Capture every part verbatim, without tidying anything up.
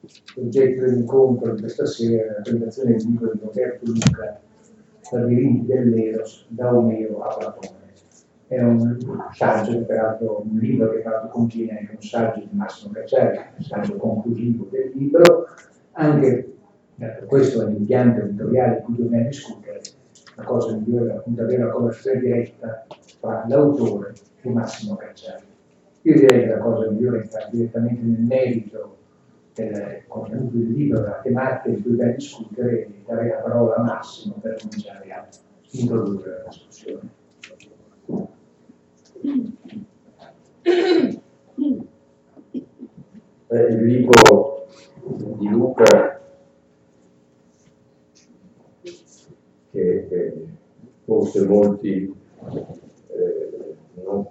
L'oggetto dell'incontro di questa sera è la presentazione del libro di Roberto Luca, Labirinti dell'Eros, da Omero a Platone. È un saggio, peraltro un libro che peraltro contiene anche un saggio di Massimo Cacciari, un saggio conclusivo del libro, anche per questo è l'impianto editoriale di cui dobbiamo discutere. La cosa migliore è appunto avere una conversazione diretta tra l'autore e Massimo Cacciari. Io direi che la cosa migliore è entrare direttamente nel merito del contenuto del libro, della tematica di cui dobbiamo discutere, e dare la parola a Massimo per cominciare a introdurre la discussione. Eh, il libro di Luca, che eh, forse molti eh, non,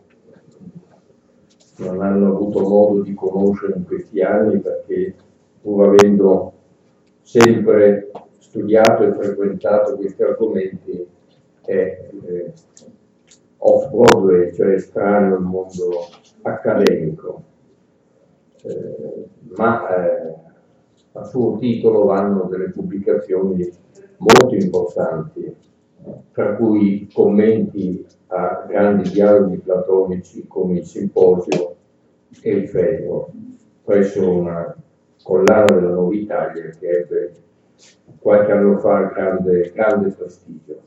non hanno avuto modo di conoscere in questi anni, perché pur avendo sempre studiato e frequentato questi argomenti è eh, off-Broadway, cioè estraneo al mondo accademico. Eh, ma eh, a suo titolo vanno delle pubblicazioni molto importanti, tra cui commenti a grandi dialoghi platonici come il Simposio e il Fedro, presso una collana della Nuova Italia che ebbe qualche anno fa grande, grande prestigio.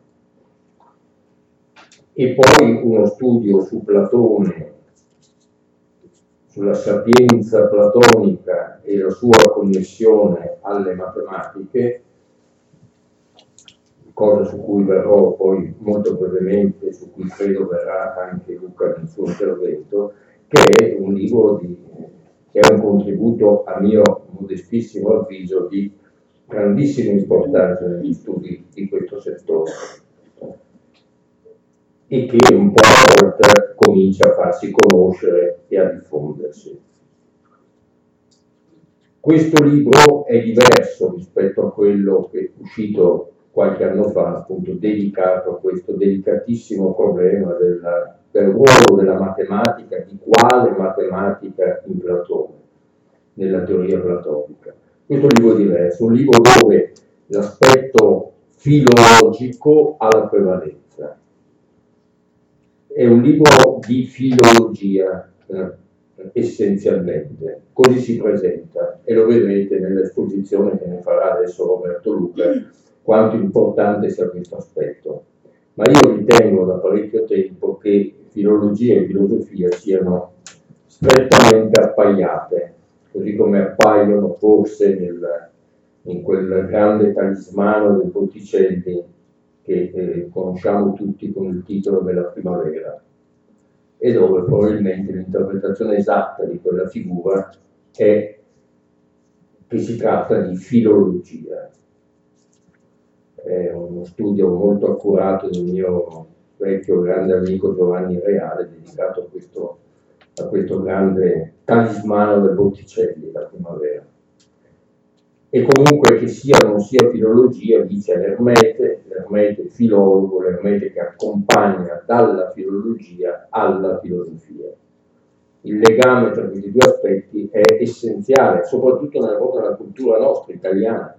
E poi uno studio su Platone, sulla sapienza platonica e la sua connessione alle matematiche, cosa su cui verrò poi molto brevemente, su cui credo verrà anche Luca nel suo intervento, che è un libro di, che è un contributo, a mio modestissimo avviso, di grandissima importanza negli studi di questo settore, e che un po' a volta comincia a farsi conoscere e a diffondersi. Questo libro è diverso rispetto a quello che è uscito qualche anno fa, appunto dedicato a questo delicatissimo problema della, del ruolo della matematica, di quale matematica in Platone, nella teoria platonica. Questo libro è diverso, un libro dove l'aspetto filologico ha la prevalenza. È un libro di filologia, eh, essenzialmente, così si presenta, e lo vedrete nell'esposizione che ne farà adesso Roberto Luca, quanto importante sia questo aspetto. Ma io ritengo da parecchio tempo che filologia e filosofia siano strettamente appaiate, così come appaiono forse nel, in quel grande talismano del Botticelli che eh, conosciamo tutti con il titolo della Primavera, e dove probabilmente l'interpretazione esatta di quella figura è che si tratta di filologia. È uno studio molto accurato del mio vecchio grande amico Giovanni Reale, dedicato a questo, a questo grande talismano del Botticelli, la Primavera. E comunque che sia o non sia filologia, dice l'Ermete, l'Ermete filologo, l'Ermete che accompagna dalla filologia alla filosofia. Il legame tra questi due aspetti è essenziale, soprattutto nella, nella cultura nostra, italiana,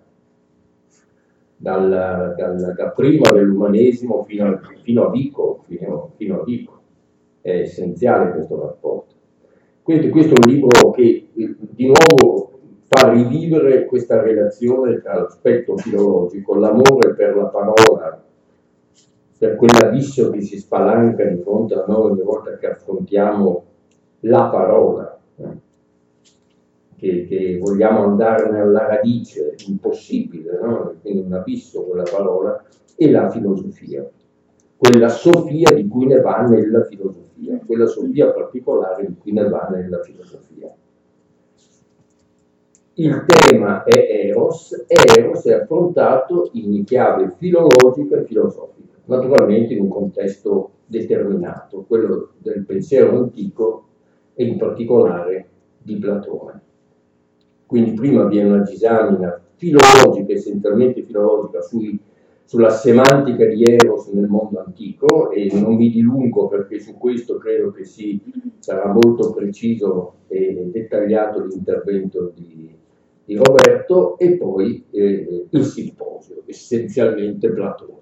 dal, dal, da prima dell'umanesimo fino a, fino a Vico, fino, fino a Vico. È essenziale questo rapporto. Quindi questo è un libro che, di nuovo, fa rivivere questa relazione tra l'aspetto filologico, l'amore per la parola, per quell'abisso che si spalanca di fronte a noi ogni volta che affrontiamo la parola, eh? che, che vogliamo andarne alla radice, impossibile, no? Quindi un abisso quella parola, e la filosofia, quella sofia di cui ne va nella filosofia, quella sofia particolare di cui ne va nella filosofia. Il tema è Eros, e Eros è affrontato in chiave filologica e filosofica, naturalmente in un contesto determinato, quello del pensiero antico e in particolare di Platone. Quindi prima viene una disamina filologica, essenzialmente filologica, sui, sulla semantica di Eros nel mondo antico, e non mi dilungo perché su questo credo che si sarà molto preciso e dettagliato l'intervento di di Roberto, e poi eh, il simposio, essenzialmente Platone,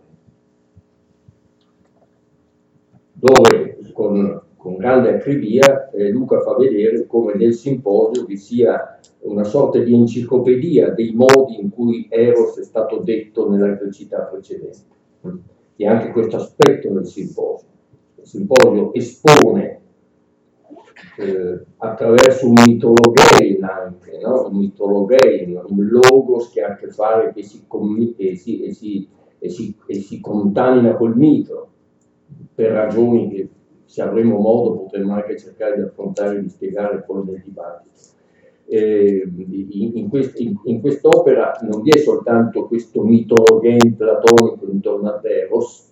dove con, con grande acribia eh, Luca fa vedere come nel simposio vi sia una sorta di enciclopedia dei modi in cui Eros è stato detto nella grecità precedente. E anche questo aspetto del simposio. Il simposio espone eh, attraverso un mitologein anche, no? un mitologein, un logos che ha a che fare, che si, e si, e si, e si, e si contamina col mito, per ragioni che, se avremo modo, potremmo anche cercare di affrontare e di spiegare poi nel dibattito. Eh, in, in, quest, in, in quest'opera non vi è soltanto questo mitologein platonico intorno a Eros,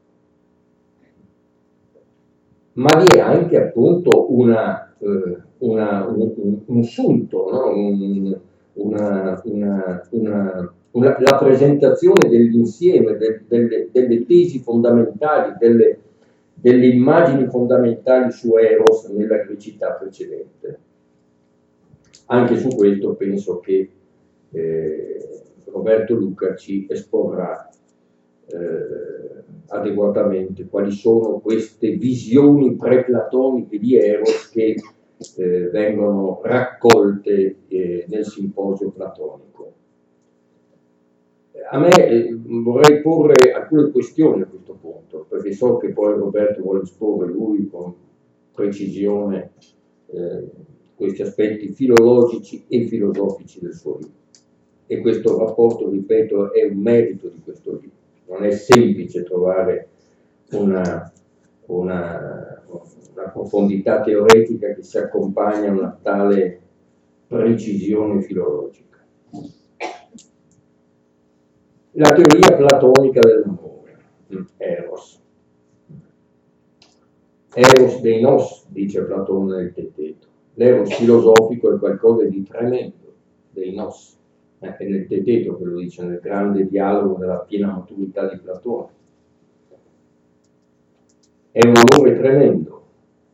ma vi è anche appunto una, eh, una, un, un, un sunto, no? un, una, una, una, una, la presentazione dell'insieme, de, delle, delle tesi fondamentali, delle, delle immagini fondamentali su Eros nella grecità precedente. Anche su questo penso che eh, Roberto Luca ci esporrà eh, adeguatamente quali sono queste visioni preplatoniche di Eros che eh, vengono raccolte eh, nel simposio platonico. A me eh, vorrei porre alcune questioni a questo punto, perché so che poi Roberto vuole esporre lui con precisione eh, questi aspetti filologici e filosofici del suo libro. E questo rapporto, ripeto, è un merito di questo libro. Non è semplice trovare una, una, una profondità teoretica che si accompagna a una tale precisione filologica. La teoria platonica dell'amore, Eros. Eros dei nos, dice Platone nel Teteto. L'eros filosofico è qualcosa di tremendo, dei nos. Anche nel Teteto che lo dice, nel grande dialogo della piena maturità di Platone. È un amore tremendo,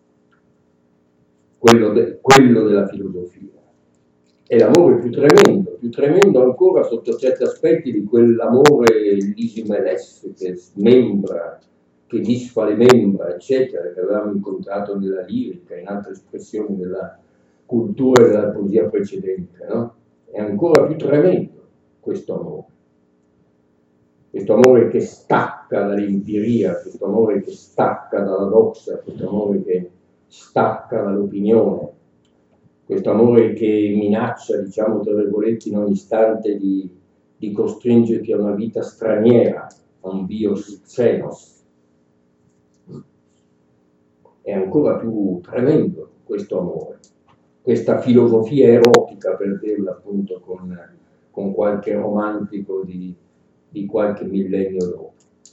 quello, de, quello della filosofia. È l'amore più tremendo, più tremendo ancora sotto certi aspetti di quell'amore lisimeles che smembra, che disfa le membra, eccetera, che avevamo incontrato nella lirica, in altre espressioni della cultura e della poesia precedente, no? È ancora più tremendo questo amore. Questo amore che stacca dall'empiria, questo amore che stacca dalla doxa, questo amore che stacca dall'opinione, questo amore che minaccia, diciamo tra virgolette, in ogni istante di, di costringerti a una vita straniera, a un bios xenos. È ancora più tremendo questo amore, questa filosofia erotica, per dirla appunto con, con qualche romantico di, di qualche millennio dopo.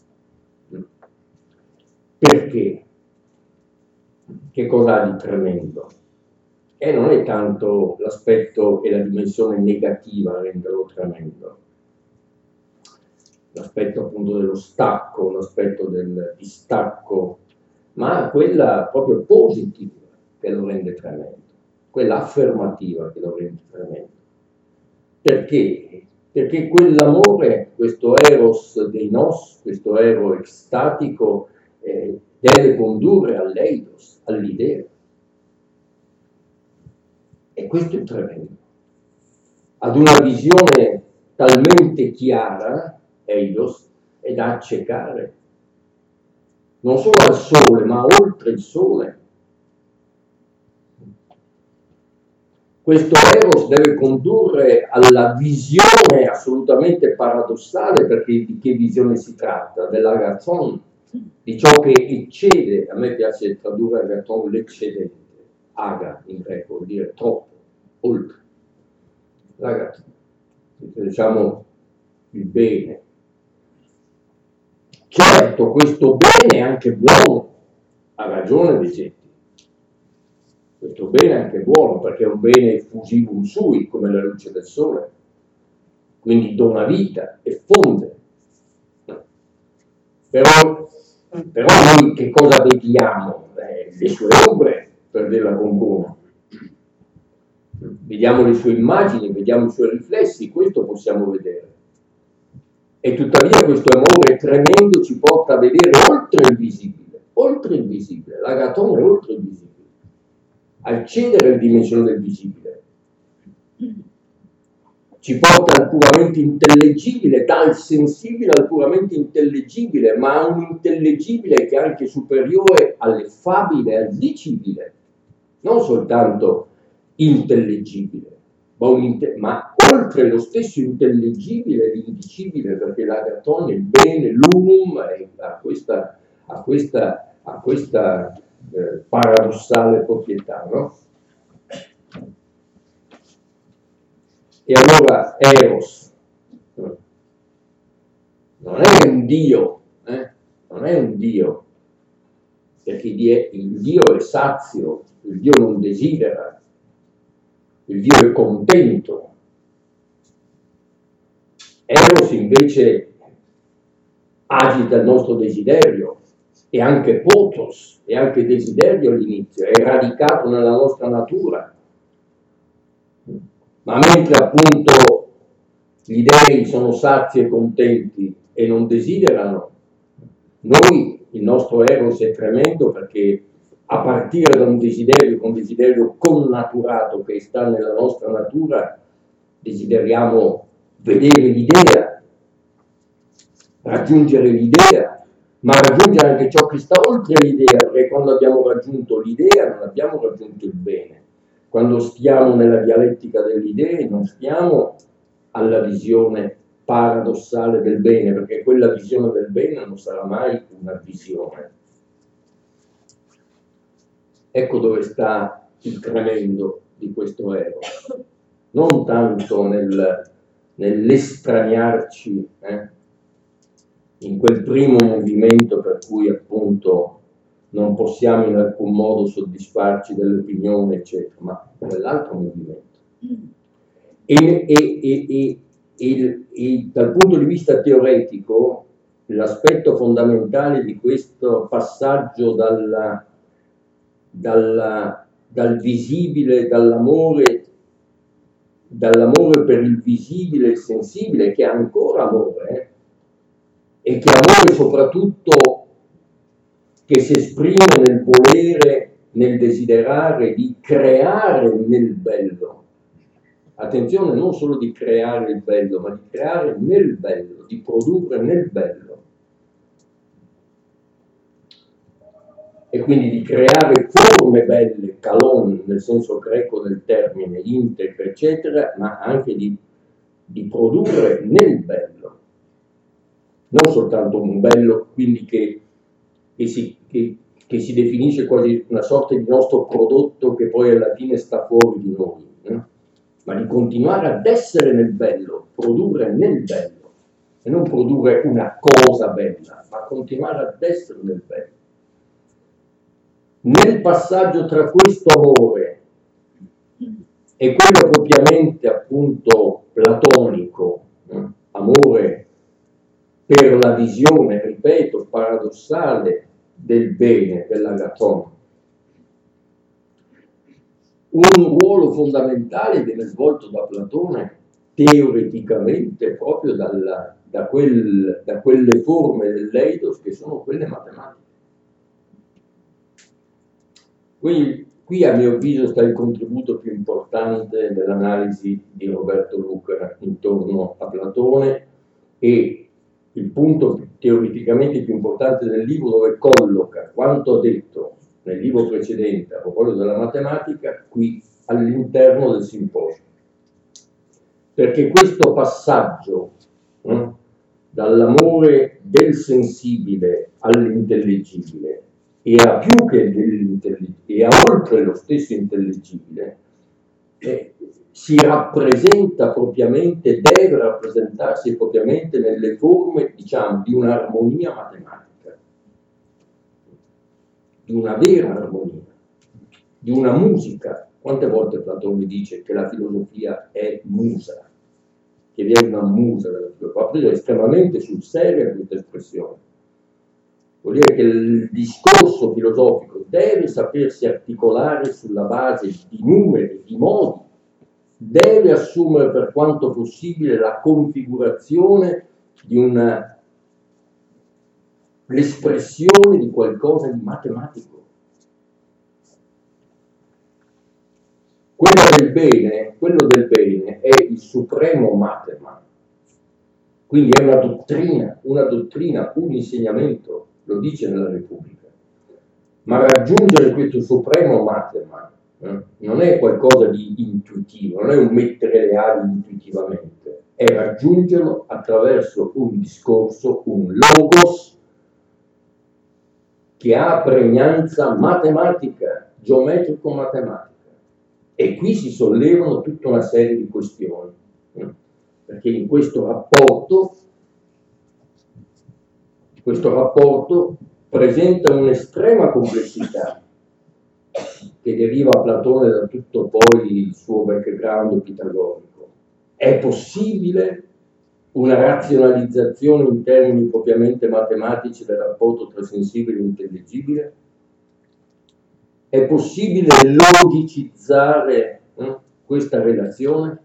Perché? Che cosa ha di tremendo? E non è tanto l'aspetto e la dimensione negativa a renderlo tremendo, l'aspetto appunto dello stacco, l'aspetto del distacco, ma quella proprio positiva che lo rende tremendo, quella affermativa che lo rende tremendo. Perché? Perché quell'amore, questo eros dei nos, questo ero estatico, eh, deve condurre all'eidos, all'idea. E questo è tremendo. Ad una visione talmente chiara, eidos, è da accecare. Non solo al sole, ma oltre il sole. Questo eros deve condurre alla visione assolutamente paradossale, perché di che visione si tratta? Dell'agathon, di ciò che eccede. A me piace tradurre agathon l'eccedente, aga in greco, vuol dire troppo, oltre. L'agathon, diciamo il bene. Certo, questo bene è anche buono, ha ragione Vigetti. Questo bene è anche buono, perché è un bene fusivum sui, come la luce del sole. Quindi dona vita e fonde. Però, però noi che cosa vediamo? Eh, le sue ombre, per dirla con buono. vediamo le sue immagini, vediamo i suoi riflessi, questo possiamo vedere. E tuttavia questo amore tremendo ci porta a vedere oltre il visibile, oltre il visibile, l'Agaton è oltre il visibile, a eccedere la dimensione del visibile. Ci porta al puramente intellegibile, dal sensibile al puramente intellegibile, ma a un intellegibile che è anche superiore all'effabile, al dicibile, non soltanto intellegibile, ma, un inte- ma oltre lo stesso intellegibile e l'indicibile, perché l'Agaton, il bene, l'unum, ha questa, ha questa, ha questa eh, paradossale proprietà, no? E allora Eros non è un Dio, eh? non è un Dio, perché il Dio è sazio, il Dio non desidera, il Dio è contento. Eros invece agita il nostro desiderio, e anche potos, e anche desiderio all'inizio, è radicato nella nostra natura. Ma mentre appunto gli dei sono sazi e contenti e non desiderano, noi, il nostro Eros è tremendo perché a partire da un desiderio, un desiderio connaturato che sta nella nostra natura, desideriamo vedere l'idea, raggiungere l'idea, ma raggiungere anche ciò che sta oltre l'idea, perché quando abbiamo raggiunto l'idea non abbiamo raggiunto il bene. Quando stiamo nella dialettica delle idee non stiamo alla visione paradossale del bene, perché quella visione del bene non sarà mai una visione. Ecco dove sta il tremendo di questo Eros. Non tanto nel, nell'estraniarci eh, in quel primo movimento per cui appunto non possiamo in alcun modo soddisfarci dell'opinione, eccetera, ma nell'altro movimento. E, e, e, e, e, e dal punto di vista teoretico, l'aspetto fondamentale di questo passaggio dalla, dalla, dal visibile, dall'amore, dall'amore per il visibile e il sensibile, che è ancora amore, eh, e che amore soprattutto che si esprime nel volere, nel desiderare di creare nel bello. Attenzione, non solo di creare il bello, ma di creare nel bello, di produrre nel bello. E quindi di creare forme belle, calon, nel senso greco del termine, integre, eccetera, ma anche di, di produrre nel bello. Non soltanto un bello, quindi che Che si, che, che si definisce quasi una sorta di nostro prodotto che poi alla fine sta fuori di noi, eh? Ma di continuare ad essere nel bello, produrre nel bello, e non produrre una cosa bella, ma continuare ad essere nel bello. Nel passaggio tra questo amore e quello propriamente appunto platonico, eh? amore per la visione, ripeto, paradossale del bene, dell'Agaton. Un ruolo fondamentale viene svolto da Platone teoreticamente proprio dalla, da, quel, da quelle forme dell'eidos che sono quelle matematiche. Qui, qui a mio avviso sta il contributo più importante dell'analisi di Roberto Luca intorno a Platone e il punto teoreticamente più importante del libro, dove colloca quanto ha detto nel libro precedente a proposito della matematica qui all'interno del simposio. Perché questo passaggio eh, dall'amore del sensibile all'intellegibile e a più che dell'intelligibile e a oltre lo stesso intellegibile eh, si rappresenta propriamente, deve rappresentarsi propriamente nelle forme, diciamo, di un'armonia matematica, di una vera armonia, di una musica. Quante volte Platone dice che la filosofia è musa, che viene una musa della filosofia? Ha preso estremamente sul serio questa espressione. Vuol dire che il discorso filosofico deve sapersi articolare sulla base di numeri, di modi, deve assumere per quanto possibile la configurazione di una l'espressione di qualcosa di matematico. Quello del bene, quello del bene è il supremo matema, quindi è una dottrina, una dottrina, un insegnamento, lo dice nella Repubblica. Ma raggiungere questo supremo matema eh, non è qualcosa di intuitivo, non è un mettere le ali intuitivamente, è raggiungerlo attraverso un discorso, un logos che ha pregnanza matematica, geometrico-matematica. E qui si sollevano tutta una serie di questioni, eh, perché in questo rapporto, questo rapporto presenta un'estrema complessità che deriva a Platone da tutto poi il suo background pitagorico. È possibile una razionalizzazione in termini propriamente matematici del rapporto tra sensibile e intelligibile? È possibile logicizzare eh, questa relazione?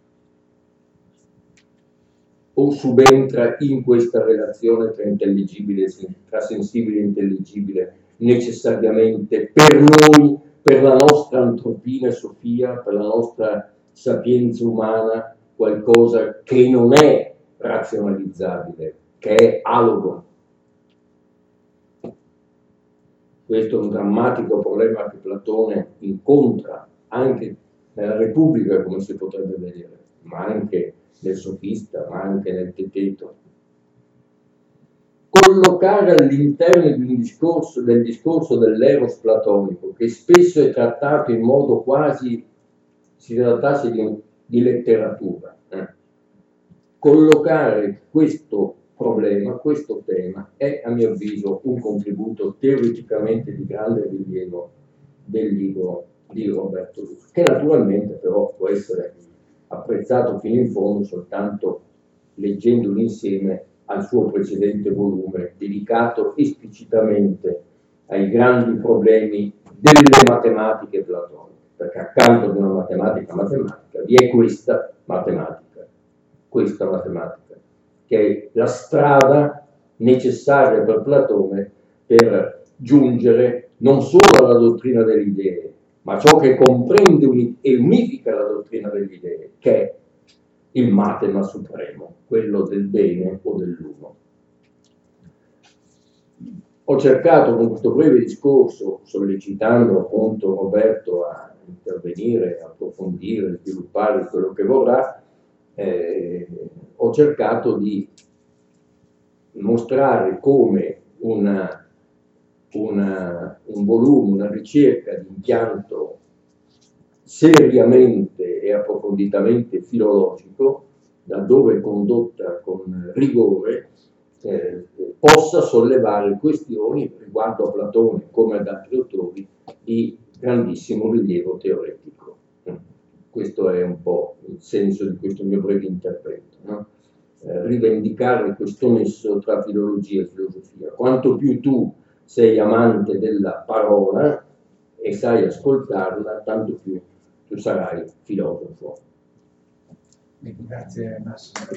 O subentra in questa relazione tra intelligibile, tra sensibile e intelligibile necessariamente per noi, per la nostra antropina Sofia, per la nostra sapienza umana, qualcosa che non è razionalizzabile, che è alogo? Questo è un drammatico problema che Platone incontra anche nella Repubblica, come si potrebbe vedere, ma anche nel Sofista, ma anche nel Teteto. Collocare all'interno di un discorso, del discorso dell'eros platonico, che spesso è trattato in modo quasi, si trattasse di, di letteratura, eh. collocare questo problema, questo tema, è a mio avviso un contributo teoreticamente di grande rilievo del libro di Roberto Luca, che naturalmente però può essere apprezzato fino in fondo soltanto leggendolo insieme al suo precedente volume dedicato esplicitamente ai grandi problemi delle matematiche platoniche, perché accanto ad una matematica matematica vi è questa matematica, questa matematica, che è la strada necessaria per Platone per giungere non solo alla dottrina delle idee, ma ciò che comprende e unifica la dottrina delle idee, che è il matema supremo, quello del bene o dell'uno. Ho cercato con questo breve discorso, sollecitando appunto Roberto a intervenire, approfondire, sviluppare quello che vorrà, eh, ho cercato di mostrare come una, una, un volume, una ricerca di impianto seriamente e approfonditamente filologico, laddove condotta con rigore, eh, possa sollevare questioni riguardo a Platone come ad altri autori di grandissimo rilievo teoretico. Questo è un po' il senso di questo mio breve intervento, no? Eh, rivendicare questo nesso tra filologia e filosofia. Quanto più tu sei amante della parola e sai ascoltarla, tanto più tu sarai filosofo. Grazie Massimo.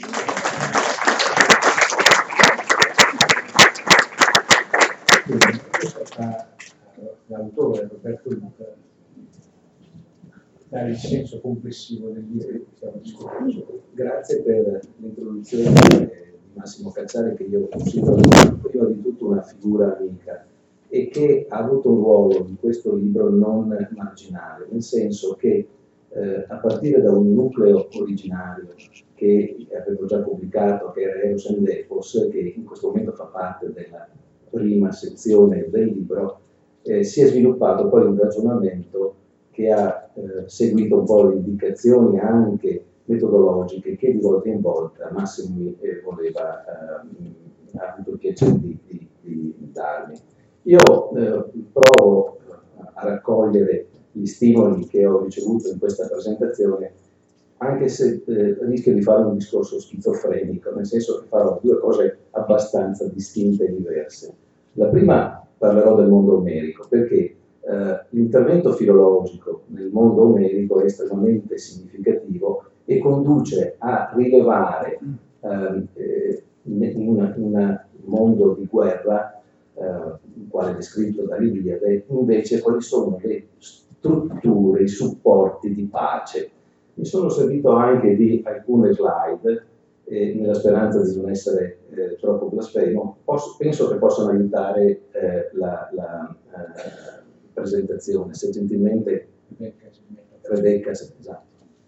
Questo fa l'autore Roberto Luca dare il senso complessivo del libro che stiamo discutendo. Grazie per l'introduzione di Massimo Cacciari, che io considero prima di tutto una figura amica e che ha avuto un ruolo in questo libro non marginale, nel senso che eh, a partire da un nucleo originario che avevo già pubblicato, che era Eros and Epos, che in questo momento fa parte della prima sezione del libro, eh, si è sviluppato poi un ragionamento che ha eh, seguito un po' le indicazioni anche metodologiche che di volta in volta Massimo eh, voleva, eh, ha avuto il piacere di, di, di darmi. Io eh, provo a raccogliere gli stimoli che ho ricevuto in questa presentazione, anche se eh, rischio di fare un discorso schizofrenico, nel senso che farò due cose abbastanza distinte e diverse. La prima parlerò del mondo omerico, perché eh, l'intervento filologico nel mondo omerico è estremamente significativo e conduce a rilevare eh, eh, in un mondo di guerra, eh, il quale è descritto dall'Iliade, invece quali sono le strutture, i supporti di pace. Mi sono servito anche di alcune slide, eh, nella speranza di non essere eh, troppo blasfemo. Posso, penso che possano aiutare eh, la, la eh, presentazione, se gentilmente Rebecca, esatto.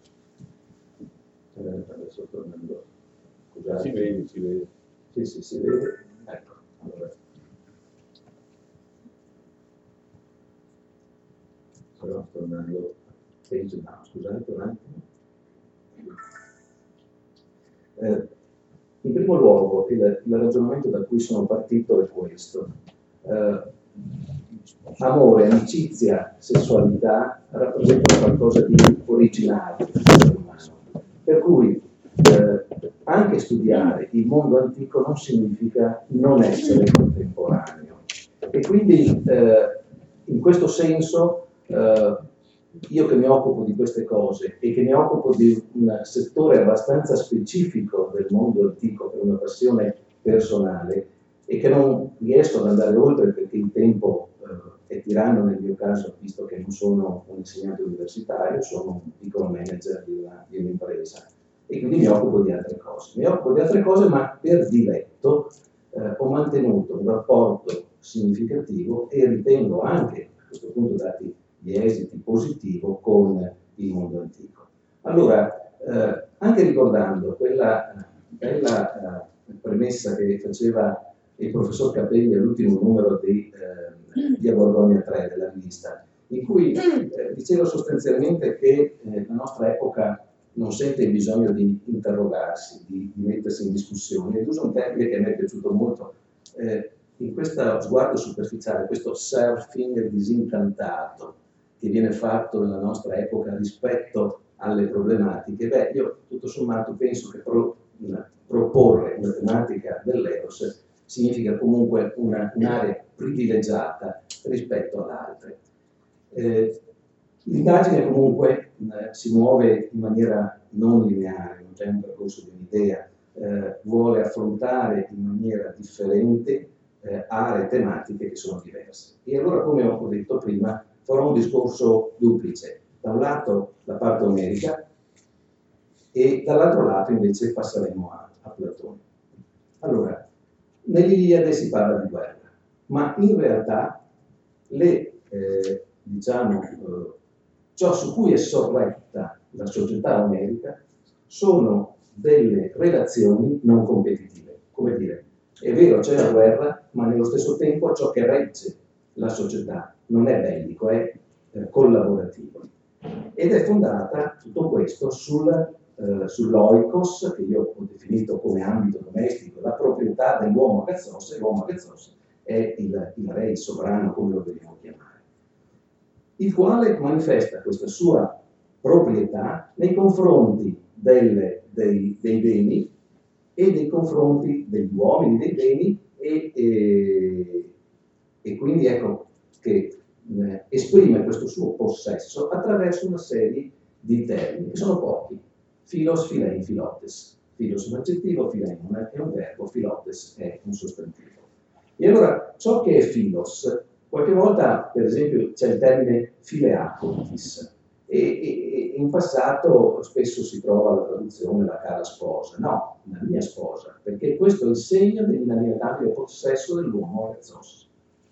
Eh, adesso tornando, scusate. Si vede, si vede. Sì, sì, si vede. Ecco, allora. Però tornando, page down, scusate un attimo. Eh, in primo luogo, il, il ragionamento da cui sono partito è questo. Eh, amore, amicizia, sessualità rappresentano qualcosa di originario nell'essere umano. Per cui eh, anche studiare il mondo antico non significa non essere contemporaneo. E quindi eh, in questo senso eh, io che mi occupo di queste cose e che mi occupo di un settore abbastanza specifico del mondo antico per una passione personale e che non riesco ad andare oltre perché il tempo eh, è tiranno nel mio caso, visto che non sono un insegnante universitario, sono un piccolo manager di, una, di un'impresa e quindi mi occupo di altre cose. Mi occupo di altre cose, ma per diletto eh, ho mantenuto un rapporto significativo e ritengo anche, a questo punto dati gli esiti positivo, con il mondo antico. Allora, eh, anche ricordando quella bella eh, premessa che faceva il professor Capelli all'ultimo numero di, eh, di A Borgogna tre della rivista, in cui eh, diceva sostanzialmente che eh, la nostra epoca non sente il bisogno di interrogarsi, di, di mettersi in discussione, ed uso un termine che a me è piaciuto molto, eh, in questo sguardo superficiale, questo surfing disincantato che viene fatto nella nostra epoca rispetto alle problematiche. Beh, io tutto sommato penso che pro, una, proporre una tematica dell'Eros significa comunque una, un'area privilegiata rispetto ad altre. Eh, l'indagine comunque eh, si muove in maniera non lineare, non c'è un percorso di un'idea, eh, vuole affrontare in maniera differente eh, aree tematiche che sono diverse. E allora, come ho detto prima, farò un discorso duplice. Da un lato la parte omerica e dall'altro lato invece passeremo a, a Platone. Allora, nell'Iliade si parla di guerra, ma in realtà le, eh, diciamo, eh, ciò su cui è sorretta la società omerica sono delle relazioni non competitive. Come dire, è vero, c'è la guerra, ma nello stesso tempo ciò che regge la società non è bellico, è eh, collaborativo. Ed è fondata tutto questo sul, eh, sull'oikos, che io ho definito come ambito domestico, la proprietà dell'uomo agazzos, e l'uomo agazzos è il, il re, il sovrano, come lo dobbiamo chiamare, il quale manifesta questa sua proprietà nei confronti delle, dei, dei beni e nei confronti degli uomini, dei beni, e, e, e quindi ecco che eh, esprime questo suo possesso attraverso una serie di termini, che sono pochi: philos, philein, philotes. Philos è un aggettivo, philein è un verbo, philotes è un sostantivo. E allora ciò che è philos, qualche volta per esempio c'è il termine phileacotis, e, e, e in passato spesso si trova la traduzione la cara sposa. No, la mia sposa, perché questo è il segno dell'inalienabile possesso dell'uomo agazzos.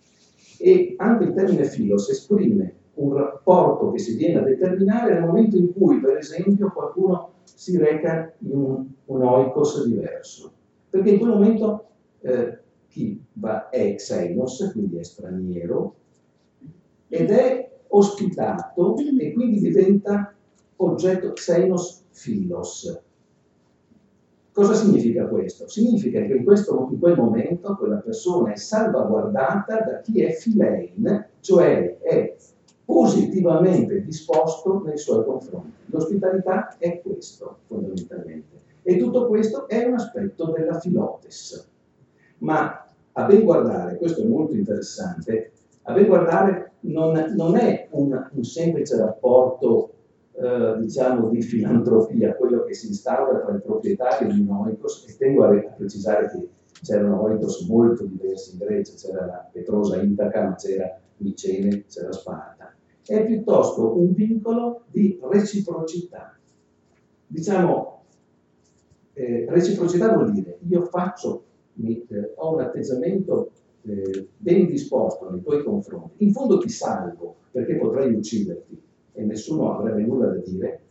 E anche il termine philos esprime un rapporto che si viene a determinare nel momento in cui, per esempio, qualcuno si reca in un, un oikos diverso. Perché in quel momento eh, chi va è xenos, quindi è straniero, ed è ospitato e quindi diventa oggetto xenos philos. Cosa significa questo? Significa che in, questo, in quel momento quella persona è salvaguardata da chi è philein, cioè è positivamente disposto nei suoi confronti. L'ospitalità è questo, fondamentalmente. E tutto questo è un aspetto della philotes. Ma a ben guardare, questo è molto interessante, A ben guardare non, non è un, un semplice rapporto, eh, diciamo, di filantropia, quello che si instaura tra il proprietario di un oikos, e tengo a, a precisare che c'erano oikos molto diversi in Grecia, c'era la Petrosa Itaca, ma c'era Micene, c'era Sparta. È piuttosto un vincolo di reciprocità. Diciamo, eh, reciprocità vuol dire io faccio, mi, eh, ho un atteggiamento eh, ben disposto nei tuoi confronti, in fondo ti salvo perché potrei ucciderti e nessuno avrebbe nulla da dire,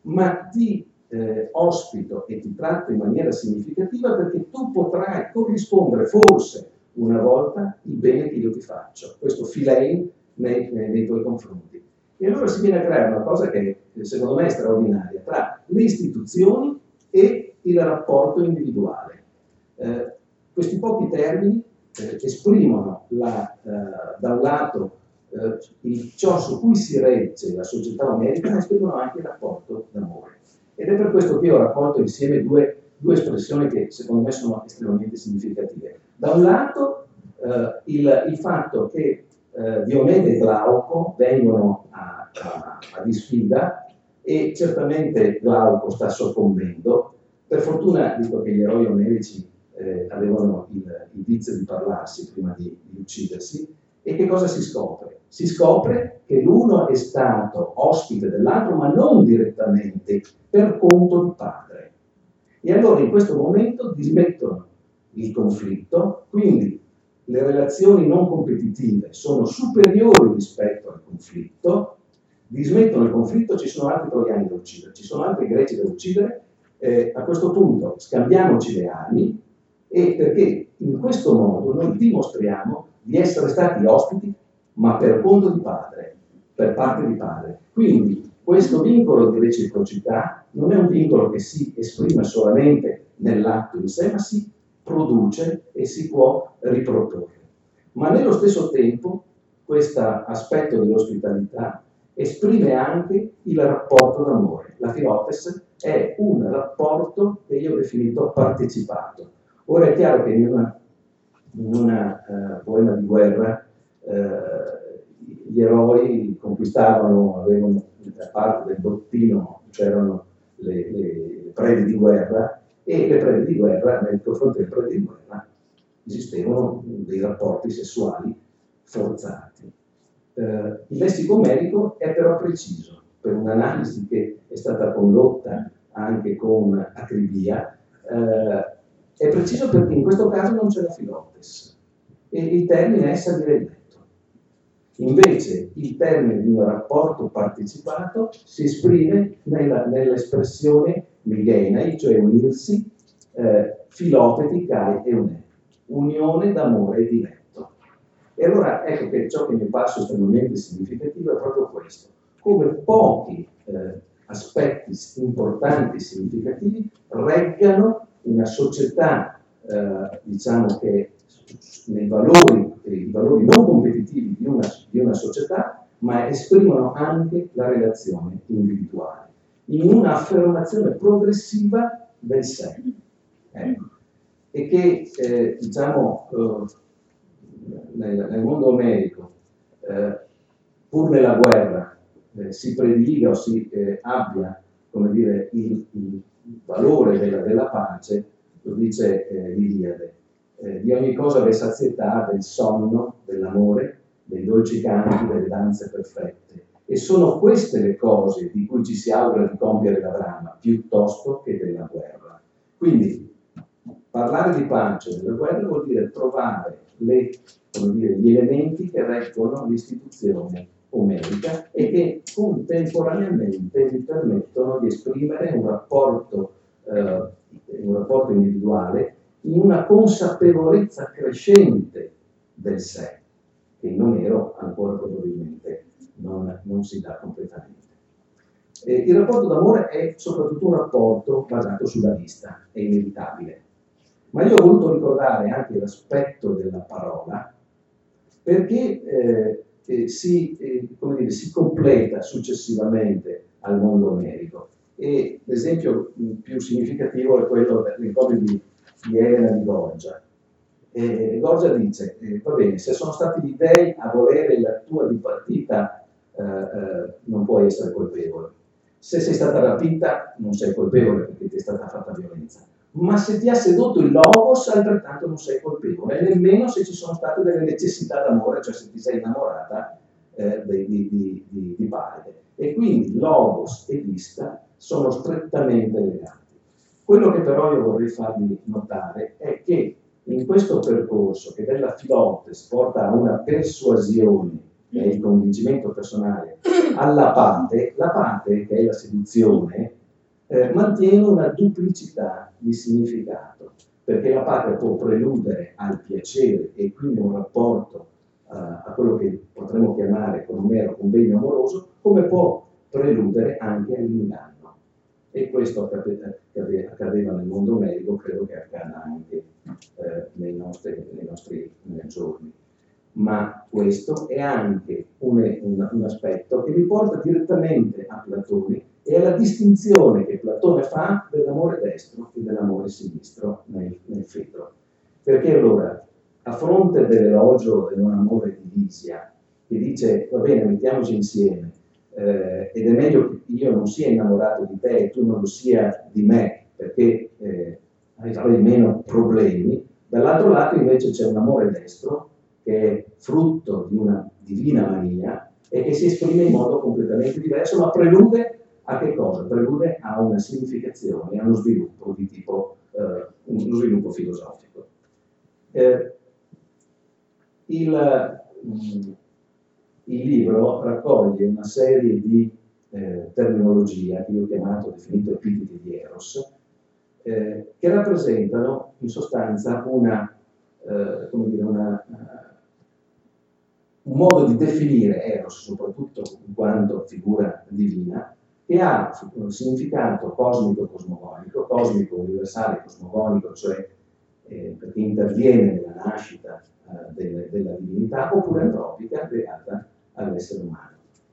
ma ti eh, ospito e ti tratto in maniera significativa perché tu potrai corrispondere forse una volta il bene che io ti faccio, questo filein nei, nei, nei tuoi confronti. E allora si viene a creare una cosa che secondo me è straordinaria tra le istituzioni e il rapporto individuale. Eh, questi pochi termini eh, esprimono la, eh, da un lato eh, il, ciò su cui si regge la società omerica, ma esprimono anche il rapporto d'amore. Ed è per questo che io ho raccolto insieme due, due espressioni che secondo me sono estremamente significative. Da un lato eh, il, il fatto che eh, Diomede e Glauco vengono a, a, a disfida e certamente Glauco sta soccombendo. Per fortuna dico che gli eroi omerici eh, avevano il, il vizio di parlarsi prima di, di uccidersi. E che cosa si scopre? Si scopre che l'uno è stato ospite dell'altro, ma non direttamente, per conto di padre. E allora in questo momento dismettono il conflitto, quindi le relazioni non competitive sono superiori rispetto al conflitto, dismettono il conflitto, ci sono altri troiani da uccidere, ci sono altri greci da uccidere, eh, a questo punto scambiamoci le armi, e perché in questo modo noi dimostriamo di essere stati ospiti, ma per conto di padre, per parte di padre. Quindi questo vincolo di reciprocità non è un vincolo che si esprime solamente nell'atto in sé, ma si produce e si può riproporre. Ma nello stesso tempo questo aspetto dell'ospitalità esprime anche il rapporto d'amore. La Filotes è un rapporto che io ho definito partecipato. Ora è chiaro che in una, in una uh, poema di guerra uh, gli eroi conquistavano, avevano da parte del bottino, c'erano le, le, le prede di guerra, e le prede di guerra, nei confronti delle prede di guerra, esistevano dei rapporti sessuali forzati. Uh, il lessico omerico è però preciso, per un'analisi che è stata condotta anche con acribia, uh, è preciso perché in questo caso non c'è la Filotes e il termine è salire letto. Invece il termine di un rapporto partecipato si esprime nella, nell'espressione migenai, cioè unirsi, eh, filoteti kai eune, unione d'amore e di letto. E allora ecco che ciò che mi passa estremamente significativo è proprio questo, come pochi eh, aspetti importanti e significativi reggano una società, eh, diciamo che nei valori, i valori non competitivi di una, di una società, ma esprimono anche la relazione individuale, in un'affermazione progressiva del sé. Ecco. E che, eh, diciamo, eh, nel, nel mondo omerico, eh, pur nella guerra, eh, si prediga o si eh, abbia, come dire, il, il valore della, della pace, lo dice eh, l'Iliade, eh, di ogni cosa v'è sazietà, del sonno, dell'amore, dei dolci canti, delle danze perfette. E sono queste le cose di cui ci si augura di compiere la brama, piuttosto che della guerra. Quindi, parlare di pace della guerra vuol dire trovare le, come dire, gli elementi che reggono l'istituzione omerica e che contemporaneamente vi permettono di esprimere un rapporto, eh, un rapporto individuale in una consapevolezza crescente del sé, che in Omero ancora probabilmente non, non si dà completamente. Eh, il rapporto d'amore è soprattutto un rapporto basato sulla vista, è inevitabile. Ma io ho voluto ricordare anche l'aspetto della parola, perché eh, eh, si, eh, come dire, si completa successivamente al mondo omerico. E l'esempio più significativo è quello dell'encomio di, di Elena di Goggia. E Gorgia dice, eh, va bene, se sono stati gli dèi a volere la tua dipartita, eh, eh, non puoi essere colpevole. Se sei stata rapita, non sei colpevole perché ti è stata fatta violenza. Ma se ti ha sedotto il logos, altrettanto non sei colpevole, nemmeno se ci sono state delle necessità d'amore, cioè se ti sei innamorata eh, di, di, di, di Paride. E quindi logos e vista sono strettamente legati. Quello che però io vorrei farvi notare è che in questo percorso che della Filotes porta a una persuasione, che è il convincimento personale, alla parte, la parte, che è la seduzione, eh, mantiene una duplicità di significato, perché la parte può preludere al piacere e quindi un rapporto uh, a quello che potremmo chiamare con un mero convegno amoroso, come può preludere anche all'inganno. E questo accade, accade, accadeva nel mondo medico, credo che accada anche eh, nei, nostri, nei nostri nei giorni. Ma questo è anche un, un, un aspetto che vi porta direttamente a Platone e alla distinzione che Platone fa dell'amore destro e dell'amore sinistro nel, nel Fedro. Perché allora, a fronte dell'elogio di un amore di Lisia, che dice, va bene, mettiamoci insieme, eh, ed è meglio che io non sia innamorato di te e tu non lo sia di me, perché eh, avrai meno problemi, dall'altro lato invece c'è un amore destro, che è frutto di una divina mania e che si esprime in modo completamente diverso, ma prelude a che cosa? Prelude a una significazione, a uno sviluppo di tipo, eh, uno sviluppo filosofico. Eh, il, mh, il libro raccoglie una serie di eh, terminologia che io ho chiamato, ho definito epiteti di Eros, eh, che rappresentano in sostanza una, eh, come dire, una un modo di definire Eros, soprattutto in quanto figura divina, che ha un significato cosmico-cosmogonico, cosmico, universale, cosmogonico, cioè eh, perché interviene nella nascita eh, delle, della divinità, oppure antropica, legata all'essere umano.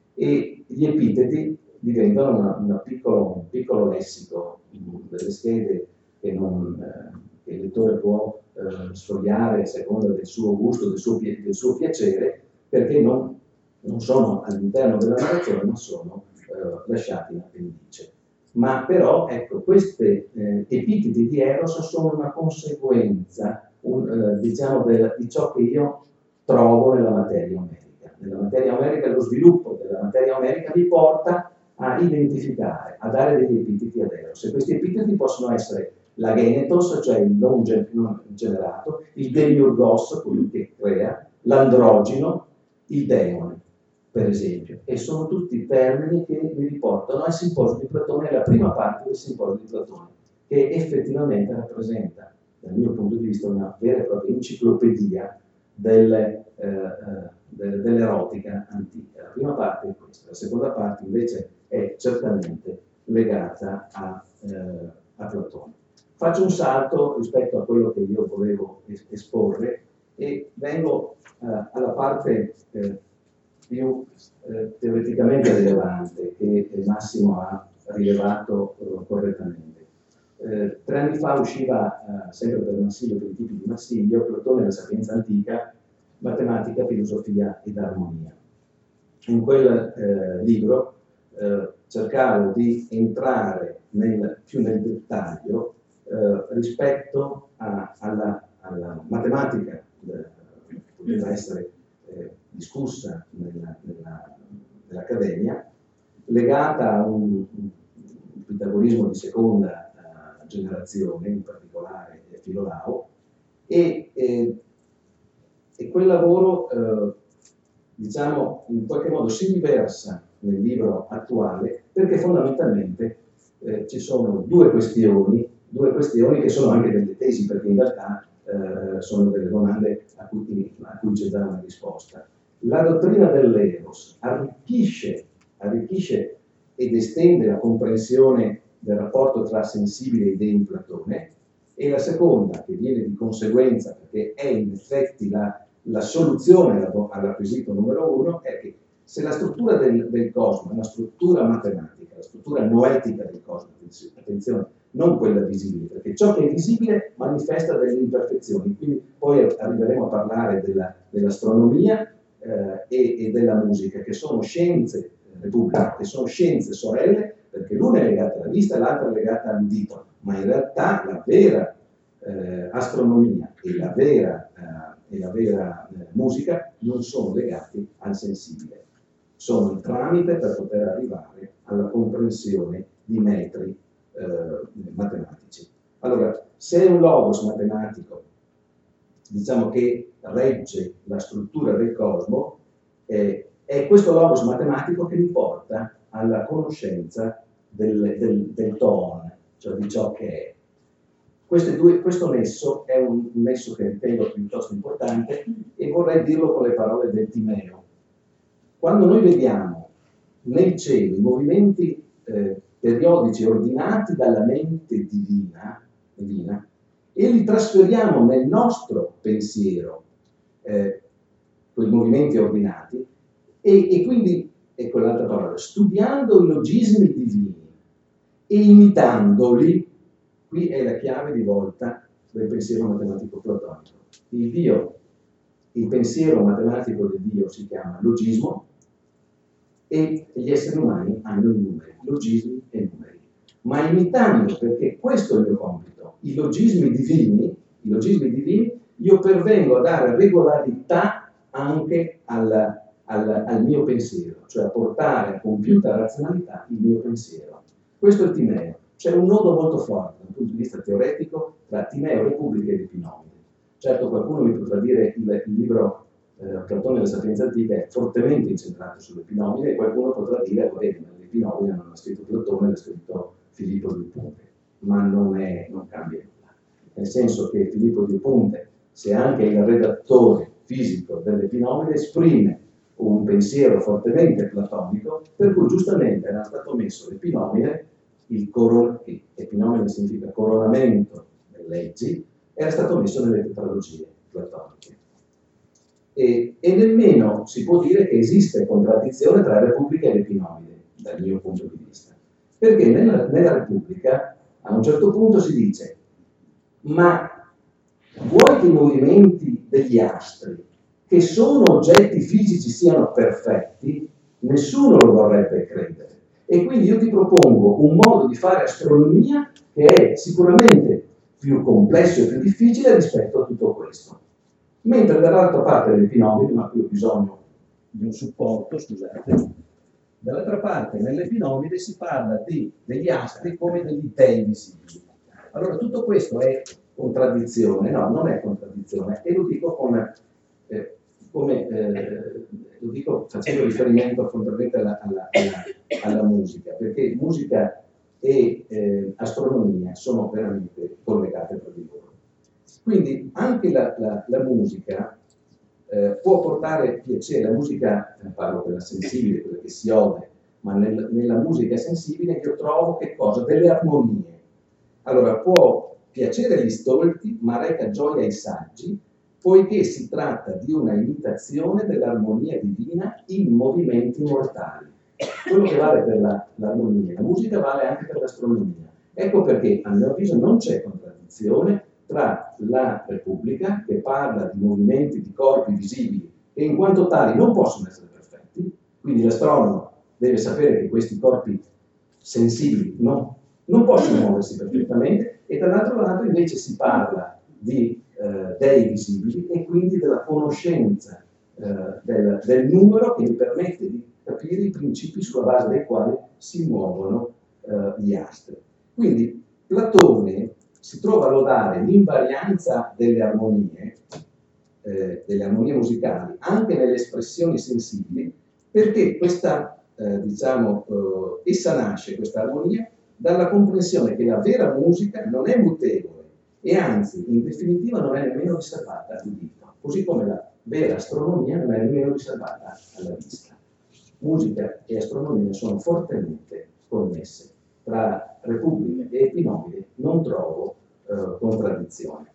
E gli epiteti diventano una, una piccolo, un piccolo lessico, delle schede che, non, eh, che il lettore può eh, sfogliare a seconda del suo gusto, del suo, del suo piacere, perché non, non sono all'interno della narrazione, ma sono eh, lasciati in appendice. Ma però, ecco, questi eh, epiteti di Eros sono una conseguenza, un, eh, diciamo, del, di ciò che io trovo nella materia omerica. Nella materia omerica, lo sviluppo della materia omerica mi porta a identificare, a dare degli epiteti ad Eros. E questi epiteti possono essere l'agenetos, cioè il non generato, il demiurgos, colui che crea, l'androgino, il demone, per esempio, e sono tutti termini che mi riportano al simposio di Platone, alla prima parte del simposio di Platone, che effettivamente rappresenta, dal mio punto di vista, una vera e propria enciclopedia delle, eh, de, dell'erotica antica. La prima parte è questa, la seconda parte invece è certamente legata a, eh, a Platone. Faccio un salto rispetto a quello che io volevo esporre e vengo eh, alla parte eh, più eh, teoreticamente rilevante che Massimo ha rilevato eh, correttamente. Eh, tre anni fa usciva, eh, sempre per Marsilio, per i tipi di Marsilio, Platone e la sapienza antica, matematica, filosofia ed armonia. In quel eh, libro eh, cercavo di entrare nel, più nel dettaglio eh, rispetto a, alla, alla matematica eh, che poteva essere eh, discussa nella, nella, nell'Accademia, legata a un, un pitagorismo di seconda uh, generazione, in particolare Filolao, e, e, e quel lavoro, eh, diciamo, in qualche modo si riversa nel libro attuale, perché fondamentalmente eh, ci sono due questioni, due questioni che sono anche delle tesi, perché in realtà eh, sono delle domande a cui, a cui c'è già una risposta. La dottrina dell'Eros arricchisce, arricchisce ed estende la comprensione del rapporto tra sensibile e idee in Platone, e la seconda, che viene di conseguenza, perché è in effetti la, la soluzione al quesito numero uno, è che se la struttura del, del cosmo è una struttura matematica, la struttura noetica del cosmo, attenzione, non quella visibile, perché ciò che è visibile manifesta delle imperfezioni, quindi poi arriveremo a parlare della, dell'astronomia eh, e, e della musica, che sono scienze repubbliche, che sono scienze sorelle, perché l'una è legata alla vista e l'altra è legata all'udito, ma in realtà la vera eh, astronomia e la vera, eh, e la vera eh, musica non sono legati al sensibile, sono il tramite per poter arrivare alla comprensione di metri eh, matematici. Allora, se è un logos matematico, diciamo che regge la struttura del cosmo, eh, è questo logos matematico che mi porta alla conoscenza del, del, del toon, cioè di ciò che è. Queste due, questo nesso è un nesso che ritengo piuttosto importante e vorrei dirlo con le parole del Timeo. Quando noi vediamo nel cielo i movimenti eh, periodici ordinati dalla mente divina, divina e li trasferiamo nel nostro pensiero, eh, quei movimenti ordinati, e, e quindi, ecco l'altra parola, studiando i logismi divini e imitandoli, qui è la chiave di volta del pensiero matematico platonico. Il Dio, il pensiero matematico del Dio si chiama logismo e gli esseri umani hanno i numeri, logismi e numeri. Ma imitando, perché questo è il mio compito, i logismi divini, i logismi divini, io pervengo a dare regolarità anche al, al, al mio pensiero, cioè a portare a compiuta razionalità il mio pensiero. Questo è il Timeo. C'è un nodo molto forte dal punto di vista teoretico tra Timeo, Repubblica ed Epinomide. Certo, qualcuno mi potrà dire il, il libro eh, Platone della Sapienza Antica è fortemente incentrato sull'Epinomide e qualcuno potrà dire che l'Epinomide non l'ha scritto Platone, l'ha scritto Filippo di Ponte, ma non, è, non cambia nulla. Nel senso che Filippo di Ponte, se anche il redattore fisico dell'Epinomide, esprime un pensiero fortemente platonico, per cui giustamente era stato messo l'Epinomide, il coron- epinomide significa coronamento delle leggi, era stato messo nelle tetralogie platoniche. E, e nemmeno si può dire che esiste contraddizione tra Repubblica e l'Epinomide, dal mio punto di vista. Perché nella, nella Repubblica, a un certo punto si dice, ma vuoi che i movimenti degli astri, che sono oggetti fisici, siano perfetti? Nessuno lo vorrebbe credere. E quindi io ti propongo un modo di fare astronomia che è sicuramente più complesso e più difficile rispetto a tutto questo. Mentre dall'altra parte dell'Epinomide, ma qui ho bisogno di un supporto, scusate, dall'altra parte nell'Epinomide si parla di, degli astri come degli dei visibili. Allora tutto questo è contraddizione? No, non è contraddizione, e lo dico con... Eh, come eh, lo dico facendo riferimento fondamentalmente alla, alla, alla, alla musica, perché musica e eh, astronomia sono veramente collegate tra di loro. Quindi anche la, la, la musica eh, può portare piacere, la musica, eh, parlo della sensibile, quella che si ode, ma nel, nella musica sensibile io trovo che cosa? Delle armonie. Allora può piacere agli stolti, ma reca gioia ai saggi, poiché si tratta di una imitazione dell'armonia divina in movimenti mortali. Quello che vale per la, l'armonia, la musica vale anche per l'astronomia. Ecco perché, a mio avviso, non c'è contraddizione tra la Repubblica, che parla di movimenti di corpi visibili, che in quanto tali non possono essere perfetti, quindi l'astronomo deve sapere che questi corpi sensibili non, non possono muoversi perfettamente, e dall'altro lato invece si parla di eh, dei visibili e quindi della conoscenza eh, del, del numero che mi permette di capire i principi sulla base dei quali si muovono eh, gli astri. Quindi Platone si trova a lodare l'invarianza delle armonie, eh, delle armonie musicali, anche nelle espressioni sensibili, perché questa, eh, diciamo, eh, essa nasce, questa armonia, dalla comprensione che la vera musica non è mutevole e anzi, in definitiva, non è nemmeno riservata all'udito, così come la vera astronomia non è nemmeno riservata alla vista. Musica e astronomia sono fortemente connesse. Tra Repubblica e Epinomide non trovo eh, contraddizione.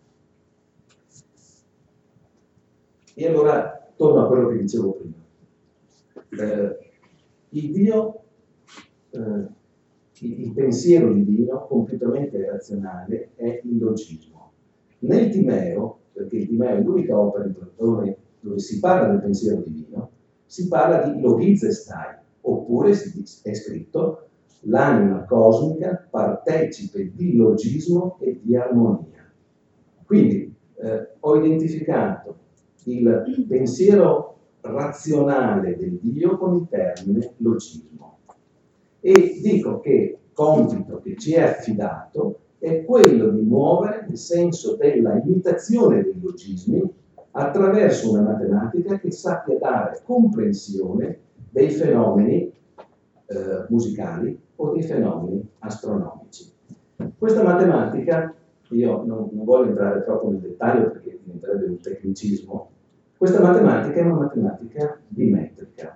E allora torno a quello che dicevo prima. Eh, il Dio eh, il, il pensiero divino, compiutamente razionale, è il logismo. Nel Timeo, perché il Timeo è l'unica opera di Platone dove si parla del pensiero divino, si parla di logizestai, oppure si, è scritto l'anima cosmica partecipe di logismo e di armonia. Quindi eh, ho identificato il pensiero razionale del Dio con il termine logismo e dico che il compito che ci è affidato è quello di muovere il senso della imitazione dei logismi attraverso una matematica che sappia dare comprensione dei fenomeni eh, musicali o dei fenomeni astronomici. Questa matematica, io non, non voglio entrare troppo nel dettaglio perché diventerebbe un tecnicismo, questa matematica è una matematica dimetrica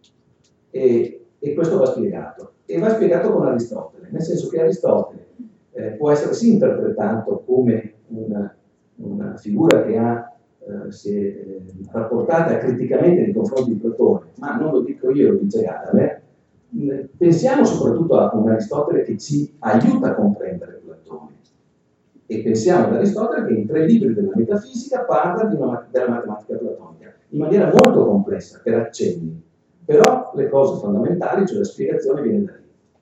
e, e questo va spiegato. E va spiegato con Aristotele, nel senso che Aristotele eh, può essere sì interpretato come una, una figura che ha eh, si è eh, rapportata criticamente nei confronti di Platone, ma non lo dico io, lo dice Gadamer. Pensiamo soprattutto a un Aristotele che ci aiuta a comprendere Platone e pensiamo ad Aristotele che in tre libri della metafisica parla di una, della matematica platonica in maniera molto complessa, per accenni, però le cose fondamentali, cioè la spiegazione, viene da lì.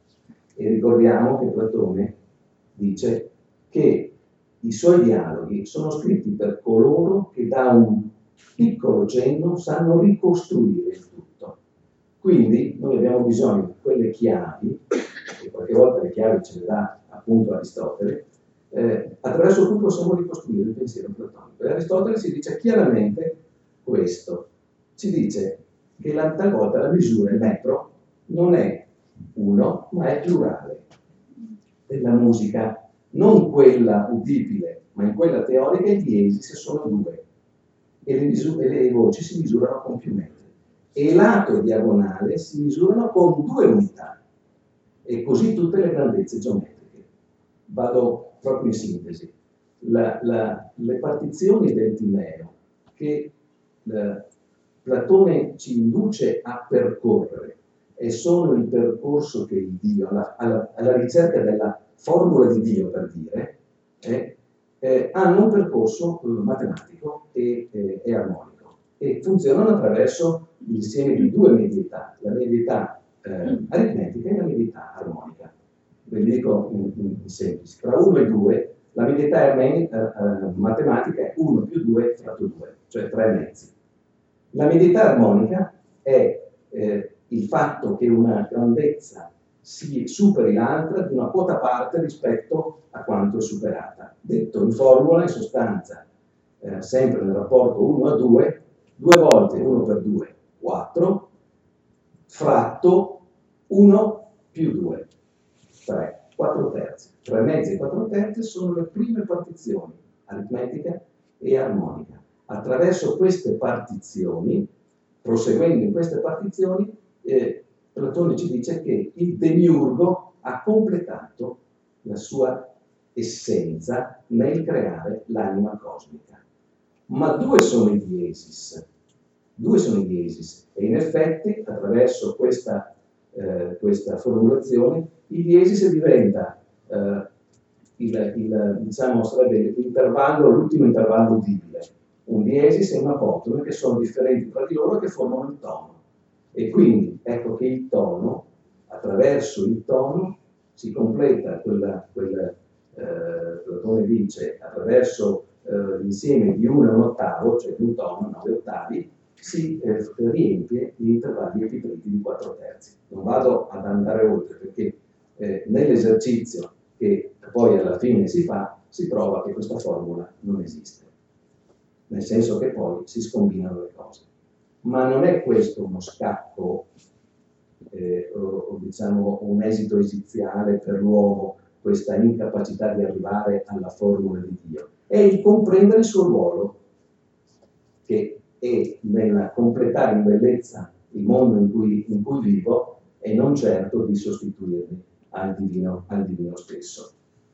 E ricordiamo che Platone dice che i suoi dialoghi sono scritti per coloro che da un piccolo cenno sanno ricostruire il tutto. Quindi noi abbiamo bisogno di quelle chiavi, e qualche volta le chiavi ce le dà appunto Aristotele, eh, attraverso cui possiamo ricostruire il pensiero platonico. E Aristotele si dice chiaramente questo, ci dice che la, talvolta la misura, il metro, non è uno, ma è plurale della musica, non quella udibile, ma in quella teorica i diesis sono due e le, misure, le voci si misurano con più metri. E lato e diagonale si misurano con due unità e così tutte le grandezze geometriche. Vado proprio in sintesi. La, la, le partizioni del Timeo che la, Platone ci induce a percorrere e sono il percorso che il Dio, alla, alla, alla ricerca della formula di Dio, per dire, eh, eh, hanno un percorso eh, matematico e, eh, e armonico e funzionano attraverso l'insieme di due medietà, la medietà eh, aritmetica e la medietà armonica. Ve li dico in, in, in semplice. Tra uno e due, la medietà armenica, eh, matematica è uno più due fratto due, cioè tre mezzi. La medietà armonica è eh, il fatto che una grandezza si superi l'altra di una quota parte rispetto a quanto è superata. Detto in formula, in sostanza, eh, sempre nel rapporto uno a due, due volte uno per due, quattro, fratto uno più due, tre, quattro terzi. tre mezzi e quattro terzi sono le prime partizioni, aritmetica e armonica. Attraverso queste partizioni, proseguendo in queste partizioni, eh, Platone ci dice che il demiurgo ha completato la sua essenza nel creare l'anima cosmica. Ma due sono i diesis, due sono i diesis, e in effetti attraverso questa, eh, questa formulazione il diesis diventa eh, il, il, diciamo, sarebbe l'intervallo, l'ultimo intervallo udibile. Un diesis e un apotome che sono differenti tra di loro e che formano il tono. E quindi ecco che il tono, attraverso il tono, si completa quella, quella eh, Platone dice, attraverso eh, l'insieme di uno e un ottavo, cioè di un tono, nove ottavi, si eh, riempie gli intervalli epitriti di quattro terzi. Non vado ad andare oltre perché eh, nell'esercizio che poi alla fine si fa, si trova che questa formula non esiste, nel senso che poi si scombinano le cose. Ma non è questo uno scacco eh, o, o diciamo un esito esiziale per l'uomo, questa incapacità di arrivare alla formula di Dio, è il comprendere il suo ruolo, che è nel completare in bellezza il mondo in cui, in cui vivo e non certo di sostituirmi al divino, al divino stesso.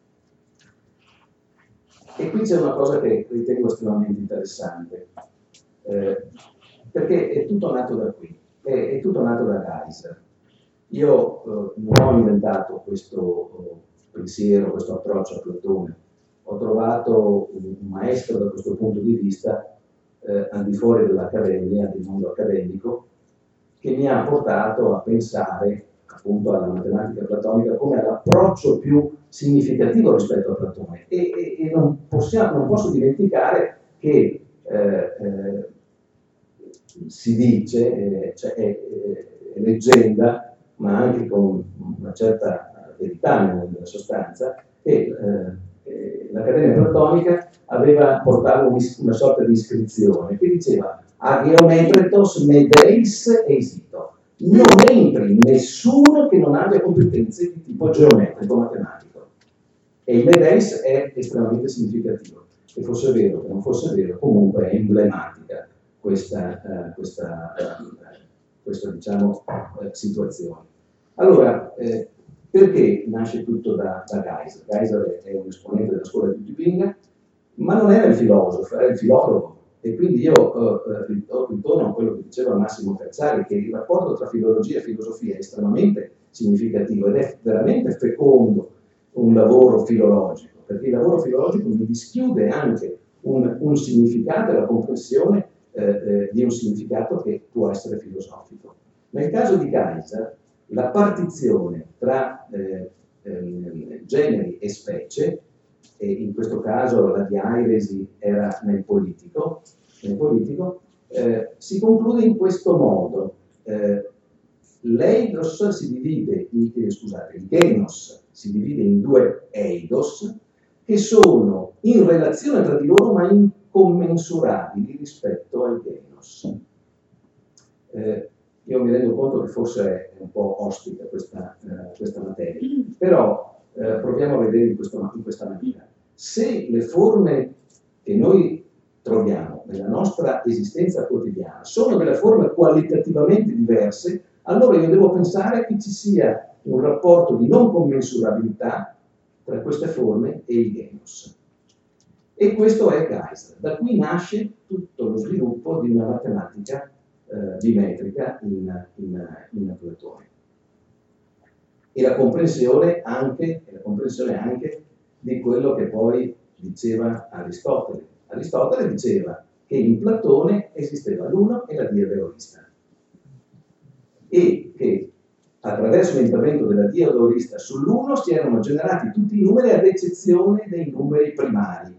E qui c'è una cosa che ritengo estremamente interessante, eh, perché è tutto nato da qui, è, è tutto nato da Geiser. Io eh, non ho inventato questo eh, pensiero, questo approccio a Platone. Ho trovato un, un maestro da questo punto di vista eh, al di fuori dell'accademia, del mondo accademico, che mi ha portato a pensare appunto alla matematica platonica come all'approccio più significativo rispetto a Platone. E, e, e non, possiamo, non posso dimenticare che eh, eh, si dice, eh, cioè è, è leggenda, ma anche con una certa verità nella sostanza, che eh, eh, l'Accademia Platonica aveva portato una sorta di iscrizione che diceva a geometretos medeis esito. Non entri nessuno che non abbia competenze di tipo geometrico matematico. E il medeis è estremamente significativo. Che fosse vero, che non fosse vero, comunque è emblematica questa, uh, questa, uh, questa diciamo, uh, situazione. Allora, eh, perché nasce tutto da, da Geisler? Geisler è un esponente della scuola di Tübingen, ma non era il filosofo, era il filologo. E quindi io eh, ritorno a quello che diceva Massimo Cazzari, che il rapporto tra filologia e filosofia è estremamente significativo ed è veramente fecondo un lavoro filologico, perché il lavoro filologico mi dischiude anche un, un significato e la comprensione eh, eh, di un significato che può essere filosofico. Nel caso di Geisler, la partizione tra eh, eh, generi e specie, e in questo caso la diairesi era nel politico, nel politico eh, si conclude in questo modo. Eh, L'eidos si divide, in, eh, scusate, il genos si divide in due eidos che sono in relazione tra di loro ma incommensurabili rispetto al genos. Eh, io mi rendo conto che forse è un po' ostica questa, eh, questa materia, però eh, proviamo a vedere in, questo, in questa maniera. Se le forme che noi troviamo nella nostra esistenza quotidiana sono delle forme qualitativamente diverse, allora io devo pensare che ci sia un rapporto di non commensurabilità tra queste forme e il genos. E questo è Geisler. Da qui nasce tutto lo sviluppo di una matematica eh, bimetrica in, in, in Platone. E la comprensione anche, e la comprensione anche di quello che poi diceva Aristotele. Aristotele diceva che in Platone esisteva l'uno e la diade aorista e che attraverso l'intervento della diade aorista sull'uno si erano generati tutti i numeri ad eccezione dei numeri primari.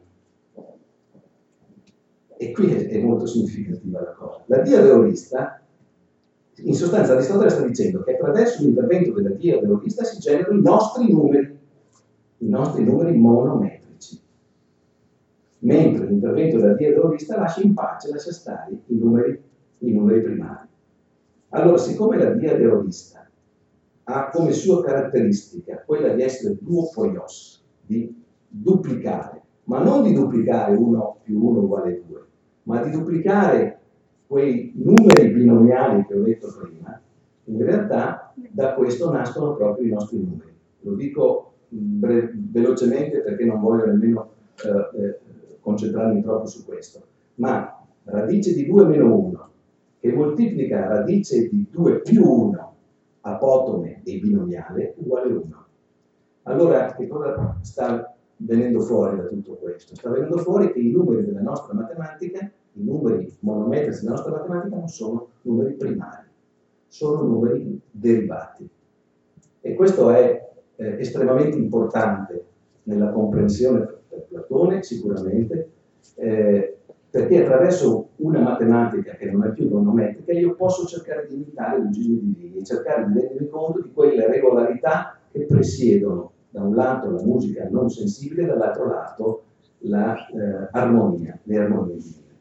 E qui è, è molto significativa la cosa. La diade aorista, in sostanza Aristotele sta dicendo che attraverso l'intervento della diade aorista si generano i nostri numeri, i nostri numeri monometrici, mentre l'intervento della diade aorista lascia in pace, lascia stare i numeri, i numeri primari. Allora, siccome la diade aorista ha come sua caratteristica quella di essere duopoios, di duplicare, ma non di duplicare uno più uno uguale due, ma di duplicare quei numeri binomiali che ho detto prima, in realtà da questo nascono proprio i nostri numeri. Lo dico velocemente perché non voglio nemmeno eh, eh, concentrarmi troppo su questo, ma radice di due meno uno che moltiplica radice di due più uno apotome e binomiale uguale uno. Allora, che cosa sta venendo fuori da tutto questo? Sta venendo fuori che i numeri della nostra matematica, i numeri monometrici della nostra matematica non sono numeri primari, sono numeri derivati. E questo è eh, estremamente importante nella comprensione per Platone, sicuramente, eh, perché attraverso una matematica che non è più monometrica io posso cercare di imitare Luigi Divini e cercare di rendermi conto di quelle regolarità che presiedono da un lato la musica non sensibile, dall'altro lato l'armonia, la, eh, le armonie divine.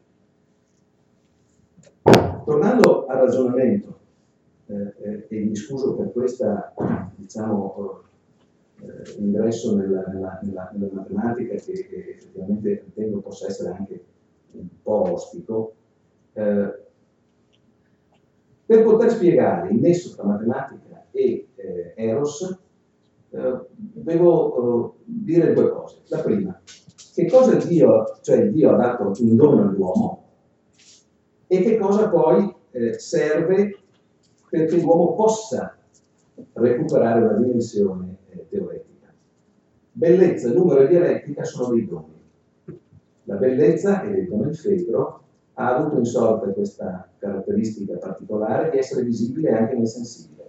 Tornando al ragionamento, eh, eh, e mi scuso per questa, diciamo, eh, ingresso nella, nella, nella, nella matematica che, che effettivamente ritengo possa essere anche un po' ostico, eh, per poter spiegare il nesso tra matematica e eh, Eros, eh, devo eh, dire due cose. La prima, che cosa Dio, cioè Dio ha dato in dono all'uomo e che cosa poi eh, serve perché l'uomo possa recuperare una dimensione eh, teoretica. Bellezza, numero e dialettica sono dei doni. La bellezza, è detto nel Fedro, ha avuto in sorte questa caratteristica particolare di essere visibile anche nel sensibile.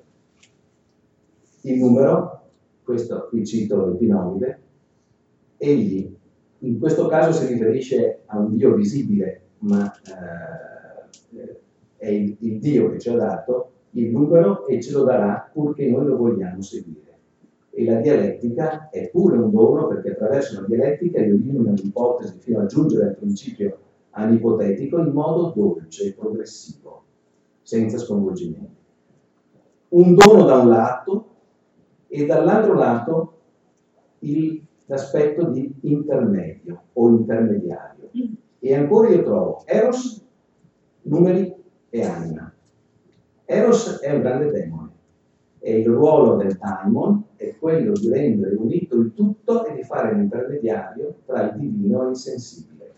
Il numero, questo qui cito Epinomide, egli in questo caso si riferisce a un Dio visibile, ma eh, è il, il Dio che ci ha dato il numero e ce lo darà purché noi lo vogliamo seguire. E la dialettica è pure un dono, perché attraverso la dialettica io elimino l'ipotesi fino a giungere al principio anipotetico in modo dolce e progressivo, senza sconvolgimenti. Un dono da un lato e dall'altro lato l'aspetto di intermedio o intermediario. E ancora io trovo Eros, numeri e anima. Eros è un grande demone e il ruolo del daimon è quello di rendere unito il tutto e di fare l'intermediario tra il divino e il sensibile.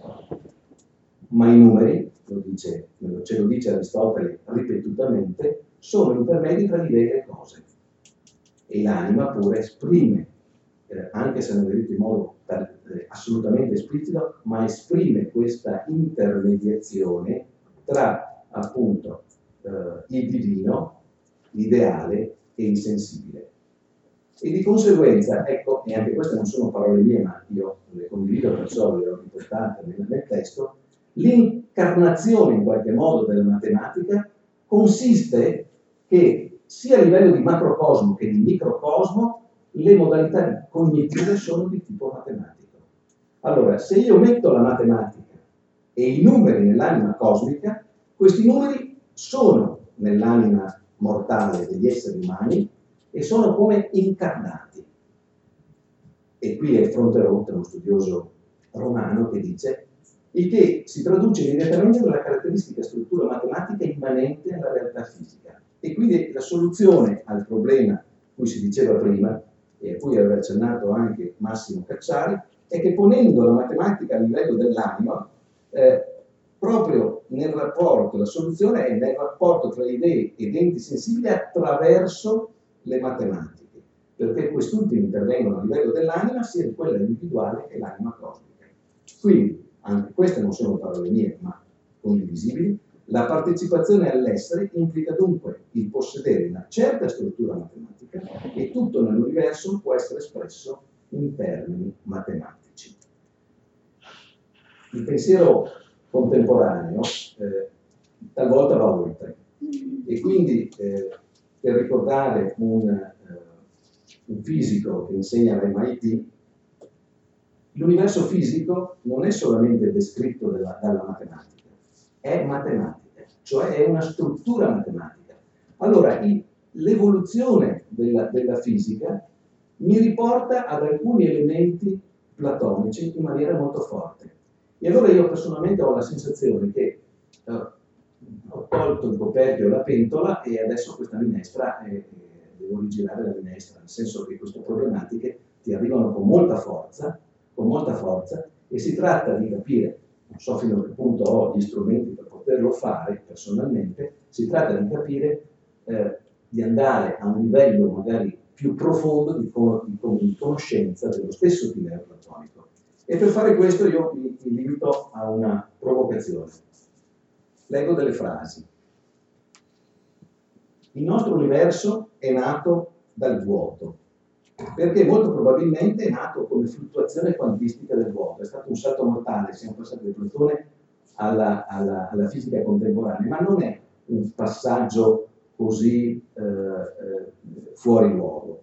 Ma i numeri, lo dice, ce lo dice Aristotele ripetutamente, sono intermedi tra l'idea e le cose. E l'anima pure esprime, eh, anche se non è detto in modo eh, assolutamente esplicito, ma esprime questa intermediazione tra appunto eh, il divino, l'ideale e il sensibile. E di conseguenza, ecco, e anche queste non sono parole mie, ma io le condivido, perciò le ho riportate nel, nel testo, l'incarnazione in qualche modo della matematica consiste che sia a livello di macrocosmo che di microcosmo le modalità cognitive sono di tipo matematico. Allora, se io metto la matematica e i numeri nell'anima cosmica, questi numeri sono nell'anima mortale degli esseri umani e sono come incarnati. E qui è Fronterot, uno studioso romano, che dice il che si traduce immediatamente nella caratteristica struttura matematica immanente alla realtà fisica. E quindi la soluzione al problema cui si diceva prima, e a cui aveva accennato anche Massimo Cacciari, è che ponendo la matematica a livello dell'anima, eh, proprio nel rapporto, la soluzione è nel rapporto tra idee ed enti sensibili attraverso le matematiche, perché quest'ultime intervengono a livello dell'anima sia di quella individuale che l'anima cosmica. Quindi, anche queste non sono parole mie, ma condivisibili, la partecipazione all'essere implica dunque il possedere una certa struttura matematica e tutto nell'universo può essere espresso in termini matematici. Il pensiero contemporaneo eh, talvolta va oltre e quindi eh, per ricordare un, eh, un fisico che insegna all'M I T, l'universo fisico non è solamente descritto dalla, dalla matematica, è matematica, cioè è una struttura matematica. Allora, l'evoluzione della, della fisica mi riporta ad alcuni elementi platonici in maniera molto forte. E allora io personalmente ho la sensazione che eh, ho tolto il coperchio e la pentola e adesso questa minestra, eh, devo rigirare la minestra, nel senso che queste problematiche ti arrivano con molta forza, con molta forza, e si tratta di capire, non so fino a che punto ho gli strumenti per poterlo fare personalmente, si tratta di capire, eh, di andare a un livello magari più profondo di, con, di conoscenza dello stesso filone platonico. E per fare questo io mi, mi limito a una provocazione. Leggo delle frasi. Il nostro universo è nato dal vuoto, perché molto probabilmente è nato come fluttuazione quantistica del vuoto. È stato un salto mortale, siamo passati da Platone alla, alla, alla fisica contemporanea, ma non è un passaggio così eh, eh, fuori luogo.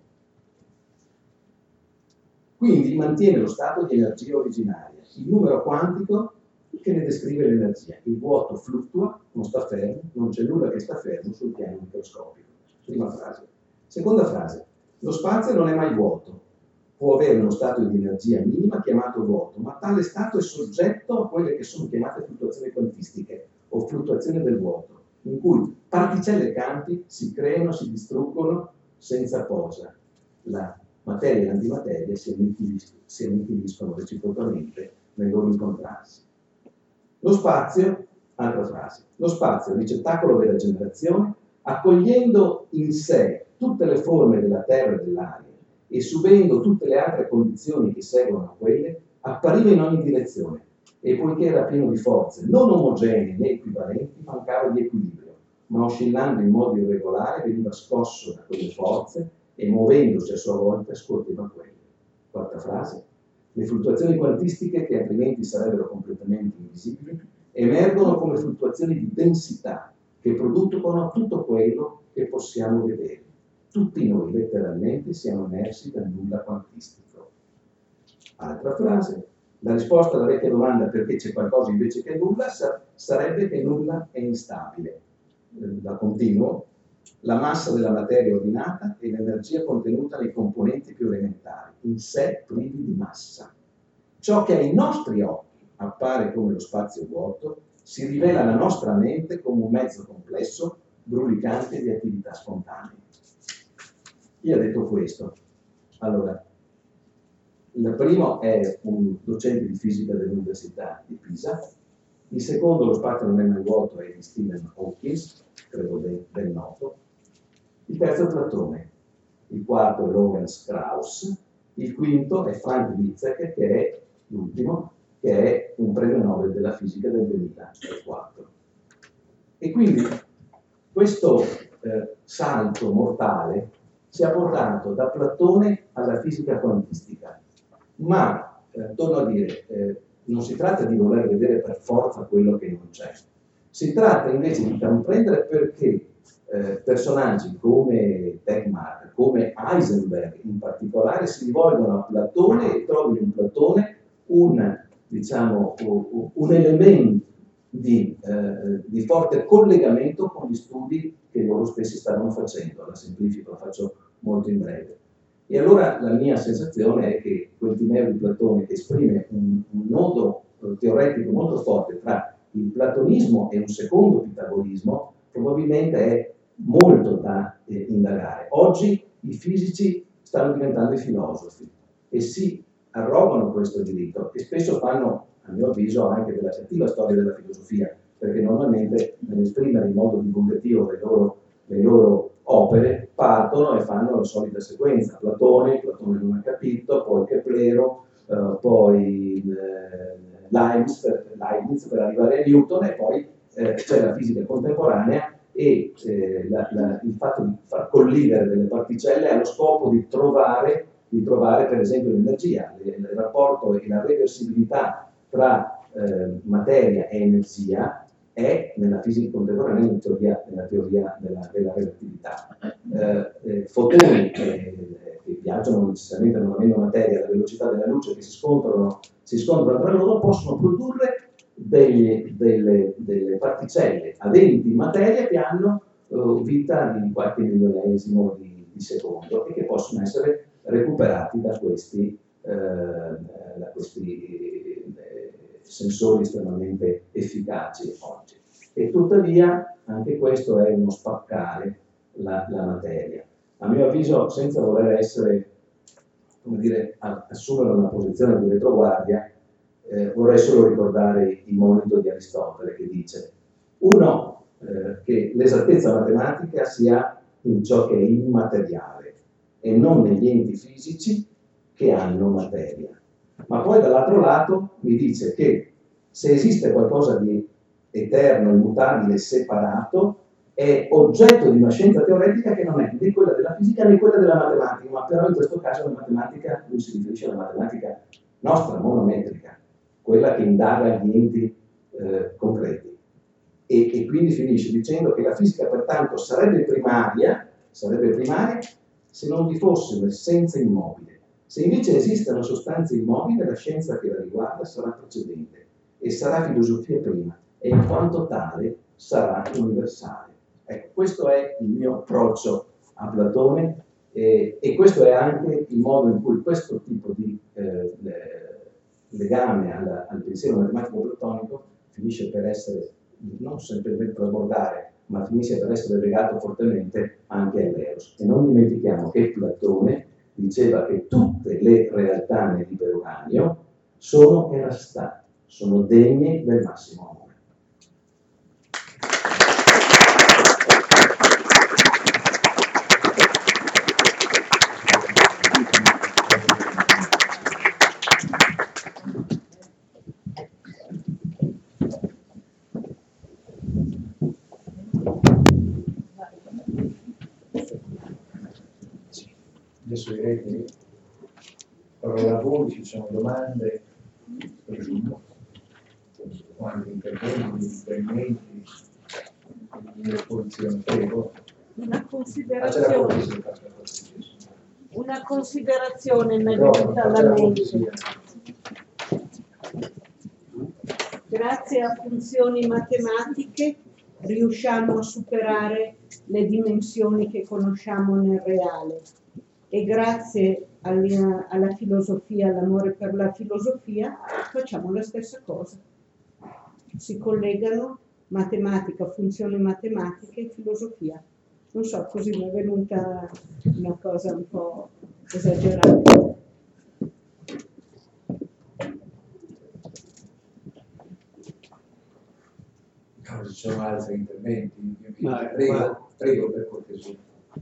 Quindi mantiene lo stato di energia originaria, il numero quantico che ne descrive l'energia. Il vuoto fluttua, non sta fermo, non c'è nulla che sta fermo sul piano microscopico. Prima frase. Seconda frase. Lo spazio non è mai vuoto, può avere uno stato di energia minima chiamato vuoto, ma tale stato è soggetto a quelle che sono chiamate fluttuazioni quantistiche o fluttuazioni del vuoto, in cui particelle e campi si creano, si distruggono senza posa. La materia e l'antimateria si annichilis- si annichiliscono reciprocamente nel loro incontrarsi. Lo spazio, altra frase, lo spazio è il ricettacolo della generazione, accogliendo in sé tutte le forme della terra e dell'aria e subendo tutte le altre condizioni che seguono a quelle, appariva in ogni direzione e poiché era pieno di forze non omogenee né equivalenti, mancava di equilibrio, ma oscillando in modo irregolare veniva scosso da quelle forze e muovendosi a sua volta scuoteva quelle. Quarta frase. Le fluttuazioni quantistiche, che altrimenti sarebbero completamente invisibili, emergono come fluttuazioni di densità che producono tutto quello che possiamo vedere. Tutti noi, letteralmente, siamo immersi dal nulla quantistico. Altra frase. La risposta alla vecchia domanda perché c'è qualcosa invece che nulla sa- sarebbe che nulla è instabile. La continuo. La massa della materia ordinata e l'energia contenuta nei componenti più elementari, in sé privi di massa. Ciò che ai nostri occhi appare come lo spazio vuoto, si rivela alla nostra mente come un mezzo complesso, brulicante di attività spontanee. Io ho detto questo. Allora, il primo è un docente di fisica dell'Università di Pisa, il secondo, lo spazio non è mai vuoto, è di Stephen Hawking, credo ben, ben noto. Il terzo è Platone, il quarto è Lawrence Krauss, il quinto è Frank Wilczek, che è l'ultimo, che è un premio Nobel della fisica del duemilaquattro. E quindi questo eh, salto mortale ci ha portato da Platone alla fisica quantistica, ma, eh, torno a dire, eh, non si tratta di voler vedere per forza quello che non c'è, si tratta invece di comprendere perché Eh, personaggi come Tegmark, come Heisenberg in particolare, si rivolgono a Platone e trovano in Platone un, diciamo, un elemento di, eh, di forte collegamento con gli studi che loro stessi stavano facendo. La semplifico, la faccio molto in breve. E allora la mia sensazione è che quel Timeo di Platone, che esprime un, un nodo eh, teoretico molto forte tra il platonismo e un secondo pitagorismo, probabilmente è molto da eh, indagare. Oggi i fisici stanno diventando i filosofi e si arrogano questo diritto e spesso fanno, a mio avviso, anche della cattiva storia della filosofia, perché normalmente nell'esprimere in modo divulgativo le loro, le loro opere partono e fanno la solita sequenza. Platone, Platone non ha capito, poi Keplero, eh, poi eh, Leibniz, per, Leibniz per arrivare a Newton e poi eh, c'è la fisica contemporanea e eh, la, la, il fatto di far collidere delle particelle ha lo scopo di trovare, di trovare per esempio l'energia, il, il rapporto e la reversibilità tra eh, materia e energia è nella fisica contemporanea nella teoria, nella teoria della, della relatività. Eh, eh, fotoni eh, che viaggiano non necessariamente non avendo materia alla velocità della luce, che si scontrano, si scontrano tra loro, possono produrre Delle, delle, delle particelle aventi materia che hanno uh, vita di qualche milionesimo di, di secondo e che possono essere recuperati da questi, uh, da questi uh, sensori estremamente efficaci oggi. E tuttavia anche questo è uno spaccare la, la materia. A mio avviso, senza voler essere, come dire, assumere una posizione di retroguardia, Eh, vorrei solo ricordare il monito di Aristotele che dice uno, eh, che l'esattezza matematica sia in ciò che è immateriale e non negli enti fisici che hanno materia. Ma poi dall'altro lato mi dice che se esiste qualcosa di eterno, immutabile, separato, è oggetto di una scienza teoretica che non è né quella della fisica né quella della matematica, ma però in questo caso la matematica, lui si riferisce alla matematica nostra, monometrica, quella che indaga gli enti eh, concreti. E, e quindi finisce dicendo che la fisica pertanto sarebbe primaria, sarebbe primaria se non vi fosse un'essenza immobile. Se invece esiste una sostanza immobile, la scienza che la riguarda sarà precedente e sarà filosofia prima, e in quanto tale sarà universale. Ecco, questo è il mio approccio a Platone eh, e questo è anche il modo in cui questo tipo di eh, legame al, al pensiero matematico platonico finisce per essere, non semplicemente trasbordare, ma finisce per essere legato fortemente anche all'eros. E non dimentichiamo che Platone diceva che tutte le realtà nell'iperuranio sono erastati, sono degne del massimo amore. proseguirete parola a voi, ci sono domande, presumo, o anche interventi, riferimenti, un'esposizione, prego. Una considerazione, una considerazione mi è No, venuta alla faccia la mente. cortesia. Grazie a funzioni matematiche riusciamo a superare le dimensioni che conosciamo nel reale e grazie alla, alla filosofia, all'amore per la filosofia, facciamo la stessa cosa. Si collegano matematica, funzioni matematiche e filosofia. Non so, così mi è venuta una cosa un po' esagerata. No, ci sono altri interventi? Ma- Prego, ma- prego per cortesia.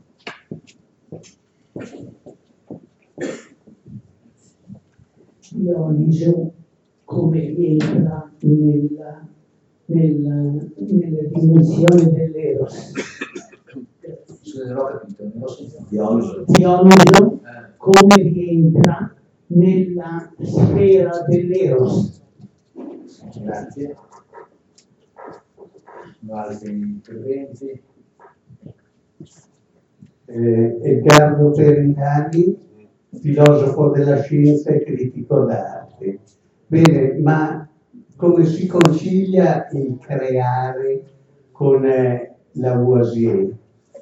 Dioniso come entra nella, nella, nelle dimensioni dell'Eros. Scusa, non ho capito, non ho sentito. Dioniso. Dioniso Eh, come rientra nella sfera dell'Eros. grazie. Sono altri interventi? eh, Edgardo Perinali, filosofo della scienza e critico d'arte. Bene, ma come si concilia il creare con eh, Lavoisier?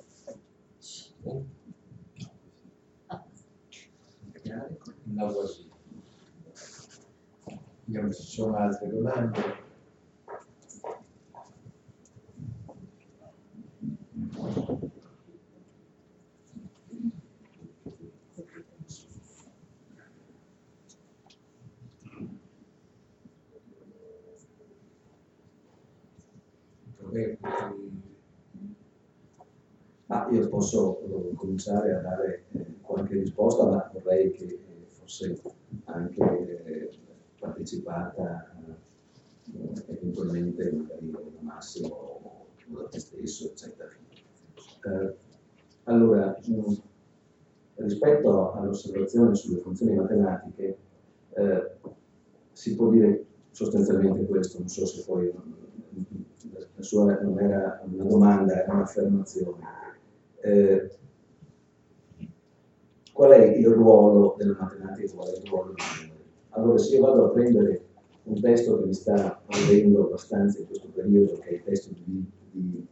Lavoisier. Vediamo se ci sono altre domande. Ah, io posso eh, cominciare a dare eh, qualche risposta, ma vorrei che eh, fosse anche eh, partecipata eh, eventualmente magari da Massimo o da te stesso, eccetera. Eh, allora, mh, rispetto all'osservazione sulle funzioni matematiche, eh, si può dire sostanzialmente questo, non so se poi la sua non era una domanda, era un'affermazione. Eh, qual è il ruolo della matematica, qual è il ruolo dei numeri? Allora, se io vado a prendere un testo che mi sta vedendo abbastanza in questo periodo, che è il testo di, di,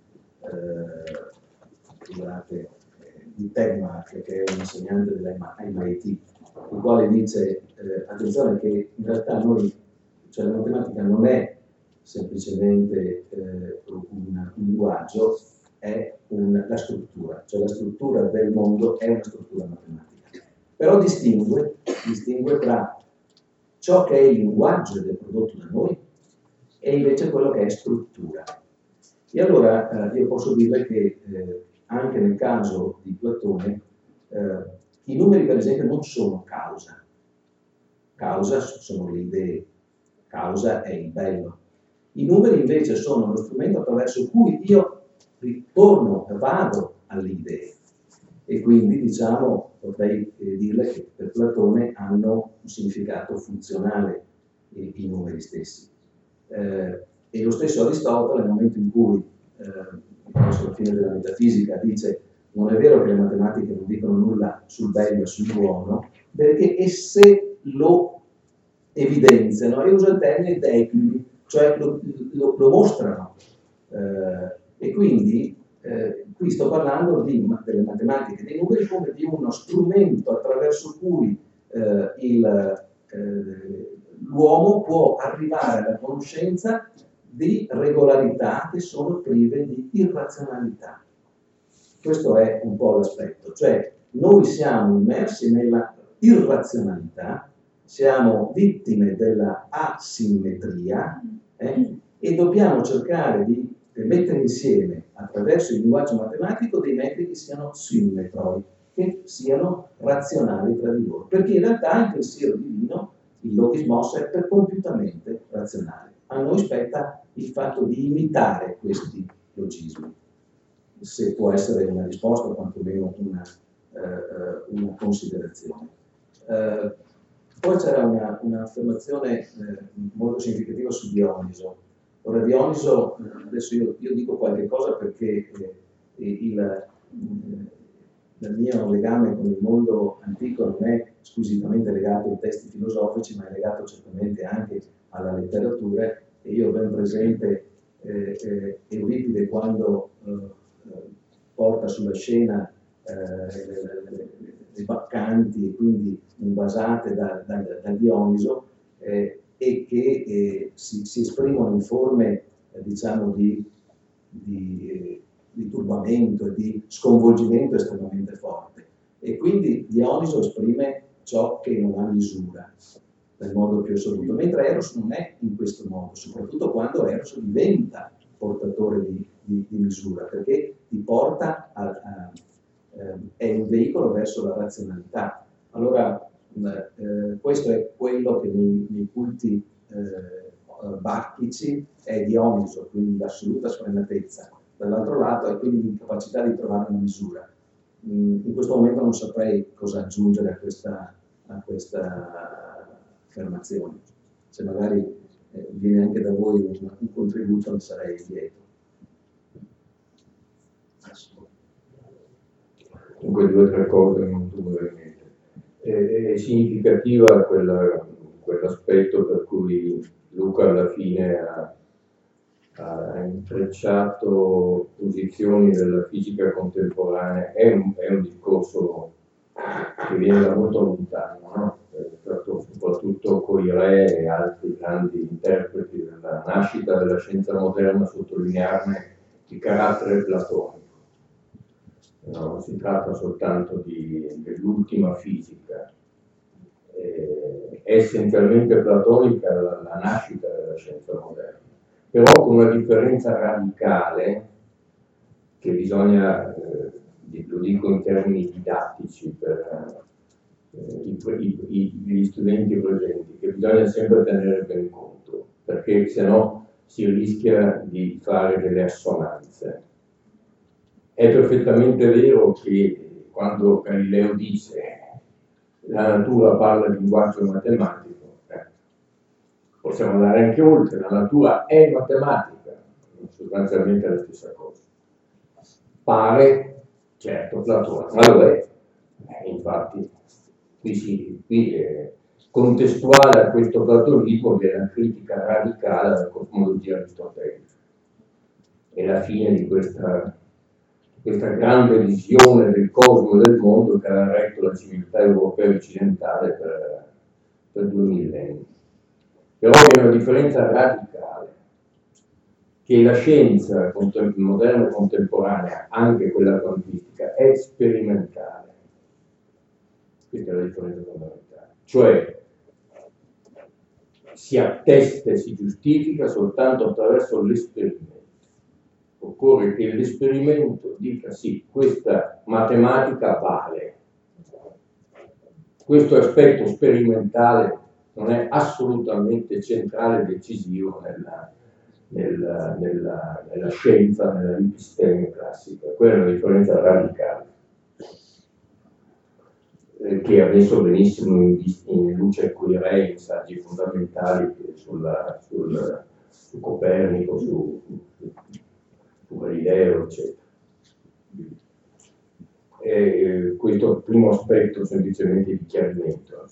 eh, scusate, eh, di Tegmark, che è un insegnante dell'M I T, il quale dice, eh, attenzione che in realtà noi, cioè la matematica non è semplicemente eh, un, un linguaggio, è un, la struttura, cioè la struttura del mondo è una struttura matematica. Però distingue, distingue tra ciò che è il linguaggio ed è prodotto da noi e invece quello che è struttura. E allora eh, io posso dire che eh, anche nel caso di Platone eh, i numeri per esempio non sono causa, causa sono le idee, causa è il bello. I numeri invece sono lo strumento attraverso cui io ritorno, vado alle idee e quindi diciamo potrei eh, dirle che per Platone hanno un significato funzionale eh, i numeri stessi. Eh, e lo stesso Aristotele nel momento in cui eh, verso la fine della metafisica dice non è vero che le matematiche non dicono nulla sul bello e sul buono perché esse lo evidenziano e usa il termine tecnici, cioè lo, lo, lo mostrano. Eh, e quindi eh, qui sto parlando di, delle matematiche dei numeri come di uno strumento attraverso cui eh, il, eh, l'uomo può arrivare alla conoscenza di regolarità che sono prive di irrazionalità. Questo è un po' l'aspetto, cioè noi siamo immersi nella irrazionalità, siamo vittime della asimmetria eh, e dobbiamo cercare di mettere insieme attraverso il linguaggio matematico dei metri che siano simmetroi, che siano razionali tra di loro, perché in realtà il pensiero divino, il logismos, è per compiutamente razionale. A noi spetta il fatto di imitare questi logismi. Se può essere una risposta, quantomeno una eh, una considerazione. Eh, poi c'era una, un'affermazione eh, molto significativa su Dioniso. Ora Dioniso, adesso io, io dico qualche cosa perché eh, il, eh, il mio legame con il mondo antico non è squisitamente legato ai testi filosofici, ma è legato certamente anche alla letteratura, e io ho ben presente eh, eh, Euripide quando eh, porta sulla scena eh, le, le, le baccanti, e quindi invasate da, da, da Dioniso, eh, e che eh, si, si esprimono in forme eh, diciamo di, di, eh, di turbamento e di sconvolgimento estremamente forte, e quindi Dioniso esprime ciò che non ha misura nel modo più assoluto, mentre Eros non è in questo modo, soprattutto quando Eros diventa portatore di, di, di misura, perché ti porta a, a eh, è un veicolo verso la razionalità. Allora eh, questo è quello che nei, nei culti eh, bacchici è Dioniso, quindi l'assoluta sfrenatezza. Dall'altro lato è quindi l'incapacità di trovare una misura. In questo momento non saprei cosa aggiungere a questa, a questa affermazione. Se magari eh, viene anche da voi un, un contributo, ne sarei lieto. Comunque due o tre cose molto brevemente. È, è significativa quella, quell'aspetto per cui Luca alla fine ha, ha intrecciato posizioni della fisica contemporanea. È un, è un discorso che viene da molto lontano, no? Soprattutto con i re e altri grandi interpreti della nascita della scienza moderna, sottolinearne il carattere platonico. Non si tratta soltanto di, dell'ultima fisica, eh, è essenzialmente platonica la, la nascita della scienza moderna, però con una differenza radicale che bisogna, eh, lo dico in termini didattici per eh, i, i, gli studenti presenti, che bisogna sempre tenere ben conto, perché se no si rischia di fare delle assonanze. È perfettamente vero che quando Galileo dice la natura parla di linguaggio matematico, eh, possiamo andare anche oltre, la natura è matematica, sostanzialmente è la stessa cosa. Pare, certo, Platone, ma lo è. Eh, infatti, qui, si, qui è contestuale a questo platonismo che è la critica radicale della cosmologia aristotelica. È la fine di questa questa grande visione del cosmo e del mondo che ha retto la civiltà europea e occidentale per, per due millenni. Però c'è una differenza radicale, che la scienza moderna e contemporanea, anche quella quantistica, è sperimentale. Questa è la differenza fondamentale. Cioè, si attesta e si giustifica soltanto attraverso l'esperimento. Occorre che l'esperimento dica sì, questa matematica vale. Questo aspetto sperimentale non è assolutamente centrale e decisivo nella, nella, nella, nella scienza, nella episteme classica. Quella è una differenza radicale, eh, che ha messo benissimo in, in luce quei re in saggi fondamentali sulla, sul, su Copernico, su, su su Galileo, eccetera. E questo è il primo aspetto semplicemente di chiarimento.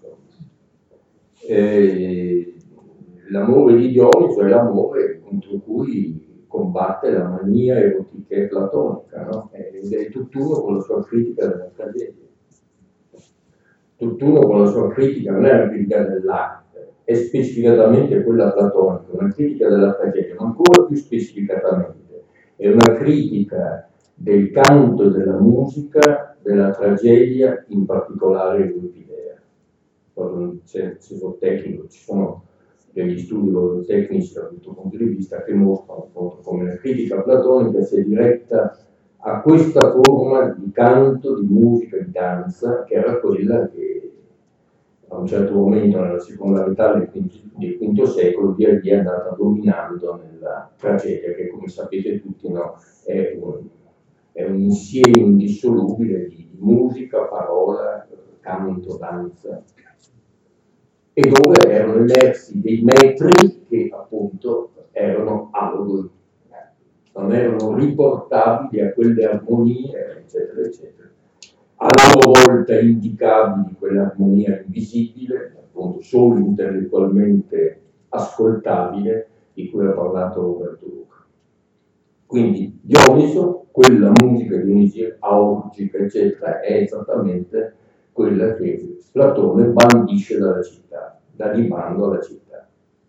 L'amore di Dioniso è l'amore contro cui combatte la mania erotica platonica, no? Ed è tutt'uno con la sua critica della tragedia. Tutt'uno con la sua critica, non è una critica dell'arte, è specificatamente quella platonica, una critica della tragedia, ma ancora più specificatamente. È una critica del canto e della musica, della tragedia, in particolare Euripidea. Non c'è tecnico, ci sono degli studi tecnici da questo punto di vista che mostrano appunto come la critica platonica sia diretta a questa forma di canto, di musica, di danza, che era quella che a un certo momento nella seconda metà del quinto, del quinto secolo via via è andata dominando nella tragedia, che come sapete tutti no, è, un, è un insieme indissolubile di, di musica, parola, canto, danza, e dove erano emersi dei metri che appunto erano aloghi, non erano riportabili a quelle armonie, eccetera, eccetera. A loro volta indicabili quell'armonia invisibile, appunto solo intellettualmente ascoltabile, di cui ha parlato Roberto Luca. Quindi Dioniso, quella musica dionisiaca, aurgica, eccetera, è esattamente quella che Platone bandisce dalla città, dà di bando alla città.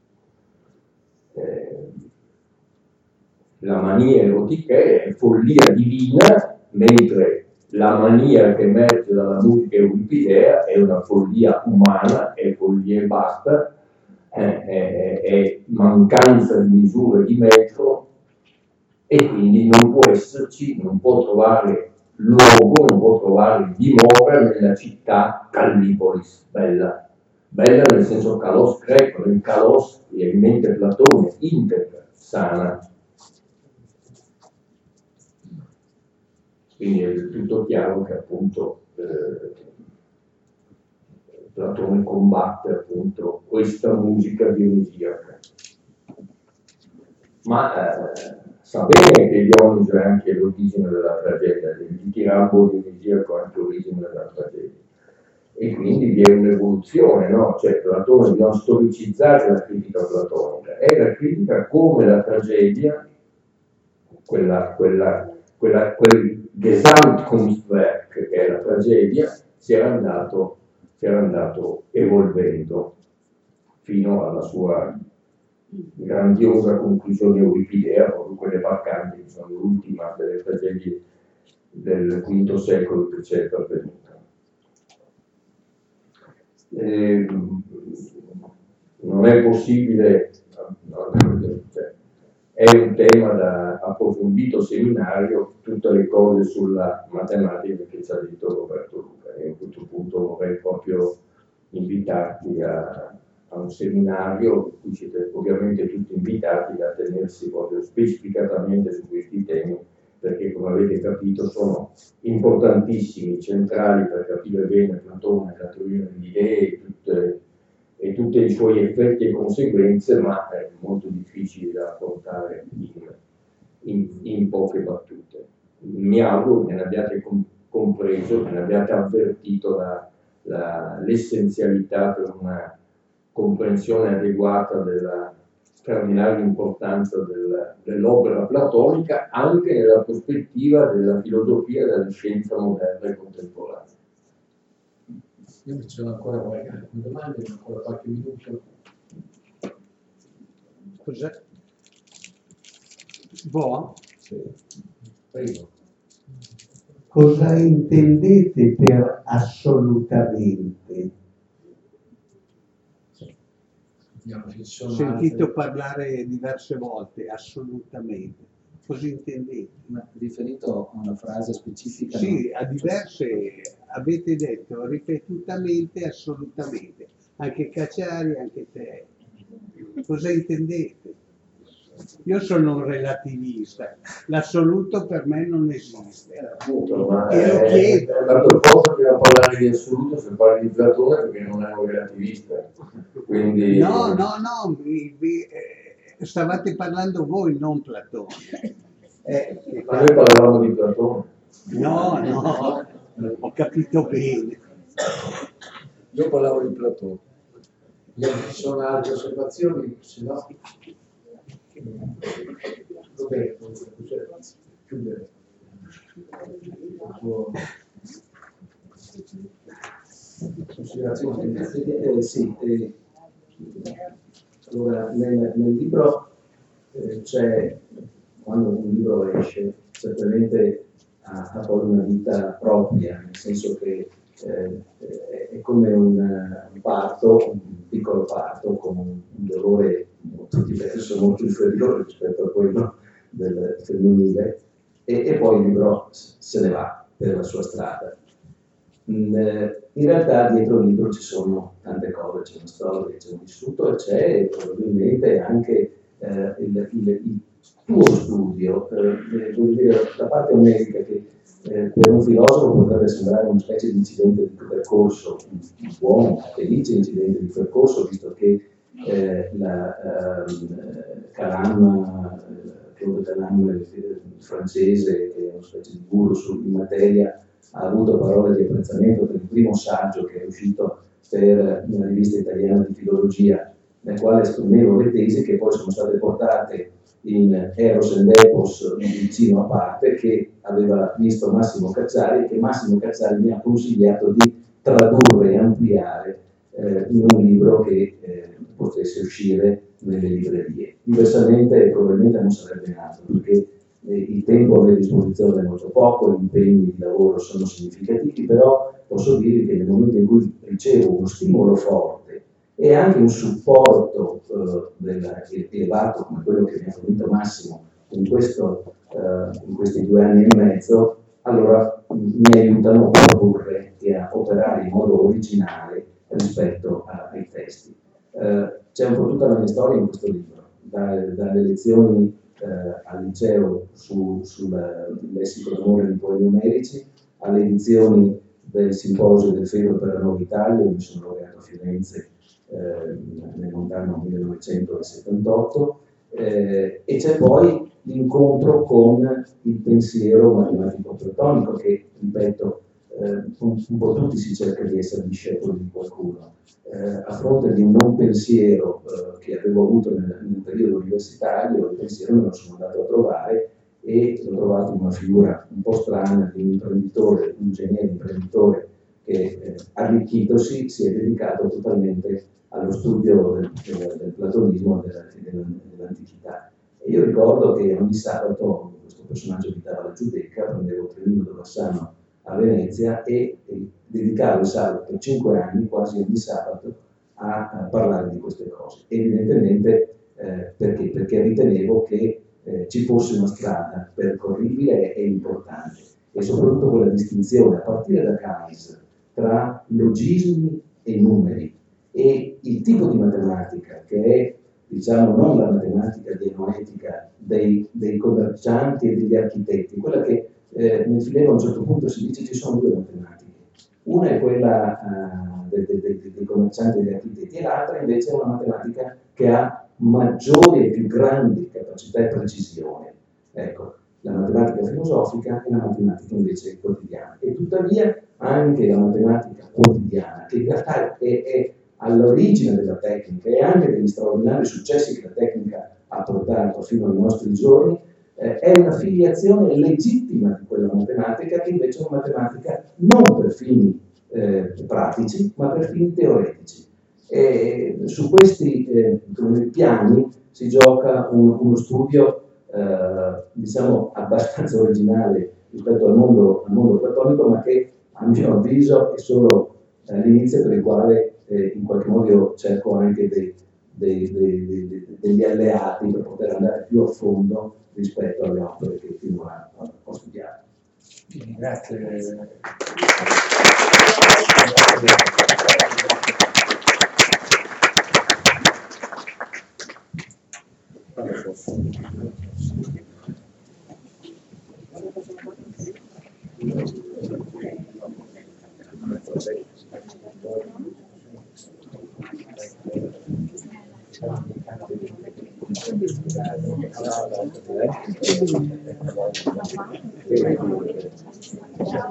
Eh, la mania erotica è follia divina, mentre la mania che emerge dalla musica euripidea è una follia umana, è follia e basta, è, è, è mancanza di misura e di metro, e quindi non può esserci, non può trovare luogo, non può trovare dimora nella città Callipolis, bella, bella nel senso kalos greco, nel kalos che in mente Platone, integra, sana. Quindi è del tutto chiaro che appunto eh, Platone combatte appunto questa musica dionisiaca. Ma eh, sa bene che Dioniso è anche l'origine della tragedia, il ditirambo dionisiaco è anche l'origine della tragedia. E quindi vi è un'evoluzione, no? Cioè Platone bisogna storicizzare la critica platonica, è la critica come la tragedia, quella, quella, quella, quel Gesamtkunstwerk che è la tragedia, si era andato, si era andato evolvendo fino alla sua grandiosa conclusione euripidea, proprio quelle Baccanti, che sono l'ultima delle tragedie del quinto secolo che c'è avvenuta. Eh, non è possibile, no, cioè, è un tema da approfondito seminario, tutte le cose sulla matematica che ci ha detto Roberto Luca, e a questo punto vorrei proprio invitarti a, a un seminario, in cui siete ovviamente tutti invitati a tenersi proprio specificatamente su questi temi, perché come avete capito sono importantissimi, centrali per capire bene Platone, la teoria delle idee e, tutte, e tutti i suoi effetti e conseguenze, ma è molto difficile da affrontare in, in, in poche battute. Mi auguro che ne abbiate com- compreso, che ne abbiate avvertito la, la, l'essenzialità per una comprensione adeguata della straordinaria importanza del, dell'opera platonica anche nella prospettiva della filosofia e della scienza moderna e contemporanea. Io mi sono ancora qualche domanda, ancora qualche minuto. Cos'è? Boh? Sì. Prego. Cosa intendete per assolutamente? Ho sentito parlare diverse volte, assolutamente. Cosa intendete? Ma riferito a una frase specifica? Sì, no? a diverse, avete detto ripetutamente, assolutamente. Anche Cacciari, anche te. Cosa intendete? Io sono un relativista, l'assoluto per me non esiste. Appunto, ma e lo è, chiedo. è la proposta che a parlare di assoluto se parli di Platone perché non è un relativista. Quindi... No, no, no, vi, vi, eh, stavate parlando voi, non Platone. Eh, Ma noi parlavamo di Platone. No, no, ho capito bene. Io parlavo di Platone. Ci sono altre osservazioni? Se no, Roberto, chiudere. Considerazioni? Eh, sì, eh, allora, nel, nel libro eh, c'è, quando un libro esce, certamente ha, ha poi una vita propria, nel senso che eh, è come un, un parto, un piccolo parto, con un, un dolore molto diverso, molto inferiore rispetto a quello del femminile, e, e poi il libro se ne va per la sua strada. In realtà dietro il libro ci sono tante cose, c'è una storia, c'è un vissuto e c'è probabilmente anche eh, il, il, il tuo studio, eh, vuol dire, da parte ometica, che eh, per un filosofo potrebbe sembrare una specie di incidente di percorso, un buon, felice incidente di percorso, visto che eh, la eh, Calam, Claude Calam, il francese, che è una specie di guru in materia, ha avuto parole di apprezzamento per il primo saggio che è uscito per una rivista italiana di filologia, nel quale esprimevo le tesi che poi sono state portate in Eros and Epos, vicino a parte, che aveva visto Massimo Cacciari e che Massimo Cacciari mi ha consigliato di tradurre e ampliare eh, in un libro che eh, potesse uscire nelle librerie. Diversamente probabilmente non sarebbe nato, perché eh, il tempo a mia disposizione è molto poco, gli impegni di lavoro sono significativi, però posso dire che nel momento in cui ricevo uno stimolo forte e anche un supporto eh, del, elevato come quello che mi ha fornito Massimo in, questo, eh, in questi due anni e mezzo, allora mi aiutano a produrre e a operare in modo originale rispetto a, ai testi. Eh, c'è un po' tutta la mia storia in questo libro, da, dalle lezioni eh, al liceo su, sul lessico d'amore di poemi omerici, alle edizioni del simposio del Fedro per la Nuova Italia, mi sono laureato a Firenze eh, nel lontano millenovecentosettantotto, eh, e c'è poi l'incontro con il pensiero matematico-platonico che, ripeto, eh, un, un po' tutti si cerca di essere discepoli di qualcuno. Eh, a fronte di un non pensiero eh, che avevo avuto nel, nel periodo universitario, il pensiero me lo sono andato a trovare e l'ho trovato in una figura un po' strana di un imprenditore, un ingegnere imprenditore che eh, arricchitosi si è dedicato totalmente allo studio del, del, del platonismo e della, dell'antichità. E io ricordo che ogni sabato questo personaggio abitava la Giudecca, prendevo il trenino da Bassano a Venezia e, e dedicavo il sabato per cinque anni, quasi ogni sabato, a, a parlare di queste cose. Evidentemente eh, perché? Perché ritenevo che eh, ci fosse una strada percorribile e importante, e soprattutto quella distinzione a partire da Keynes tra logismi e numeri, e il tipo di matematica che è, diciamo, non la matematica dianoetica dei, dei commercianti e degli architetti, quella che eh, nel Fileno a un certo punto si dice ci sono due matematiche, una è quella uh, dei, dei, dei, dei commercianti e degli architetti, e l'altra invece è una matematica che ha maggiori e più grandi capacità e precisione. Ecco, la matematica filosofica e la matematica invece quotidiana. E tuttavia anche la matematica quotidiana, che in realtà è, è all'origine della tecnica e anche degli straordinari successi che la tecnica ha portato fino ai nostri giorni, eh, è una filiazione legittima di quella matematica, che invece è una matematica non per fini eh, pratici, ma per fini teoretici. E su questi eh, piani si gioca un, uno studio eh, diciamo abbastanza originale rispetto al mondo, al mondo platonico, ma che a mio avviso è solo eh, l'inizio per il quale eh, in qualche modo io cerco anche dei, dei, dei, dei, degli alleati per poter andare più a fondo rispetto alle opere che finora ho studiato. Grazie.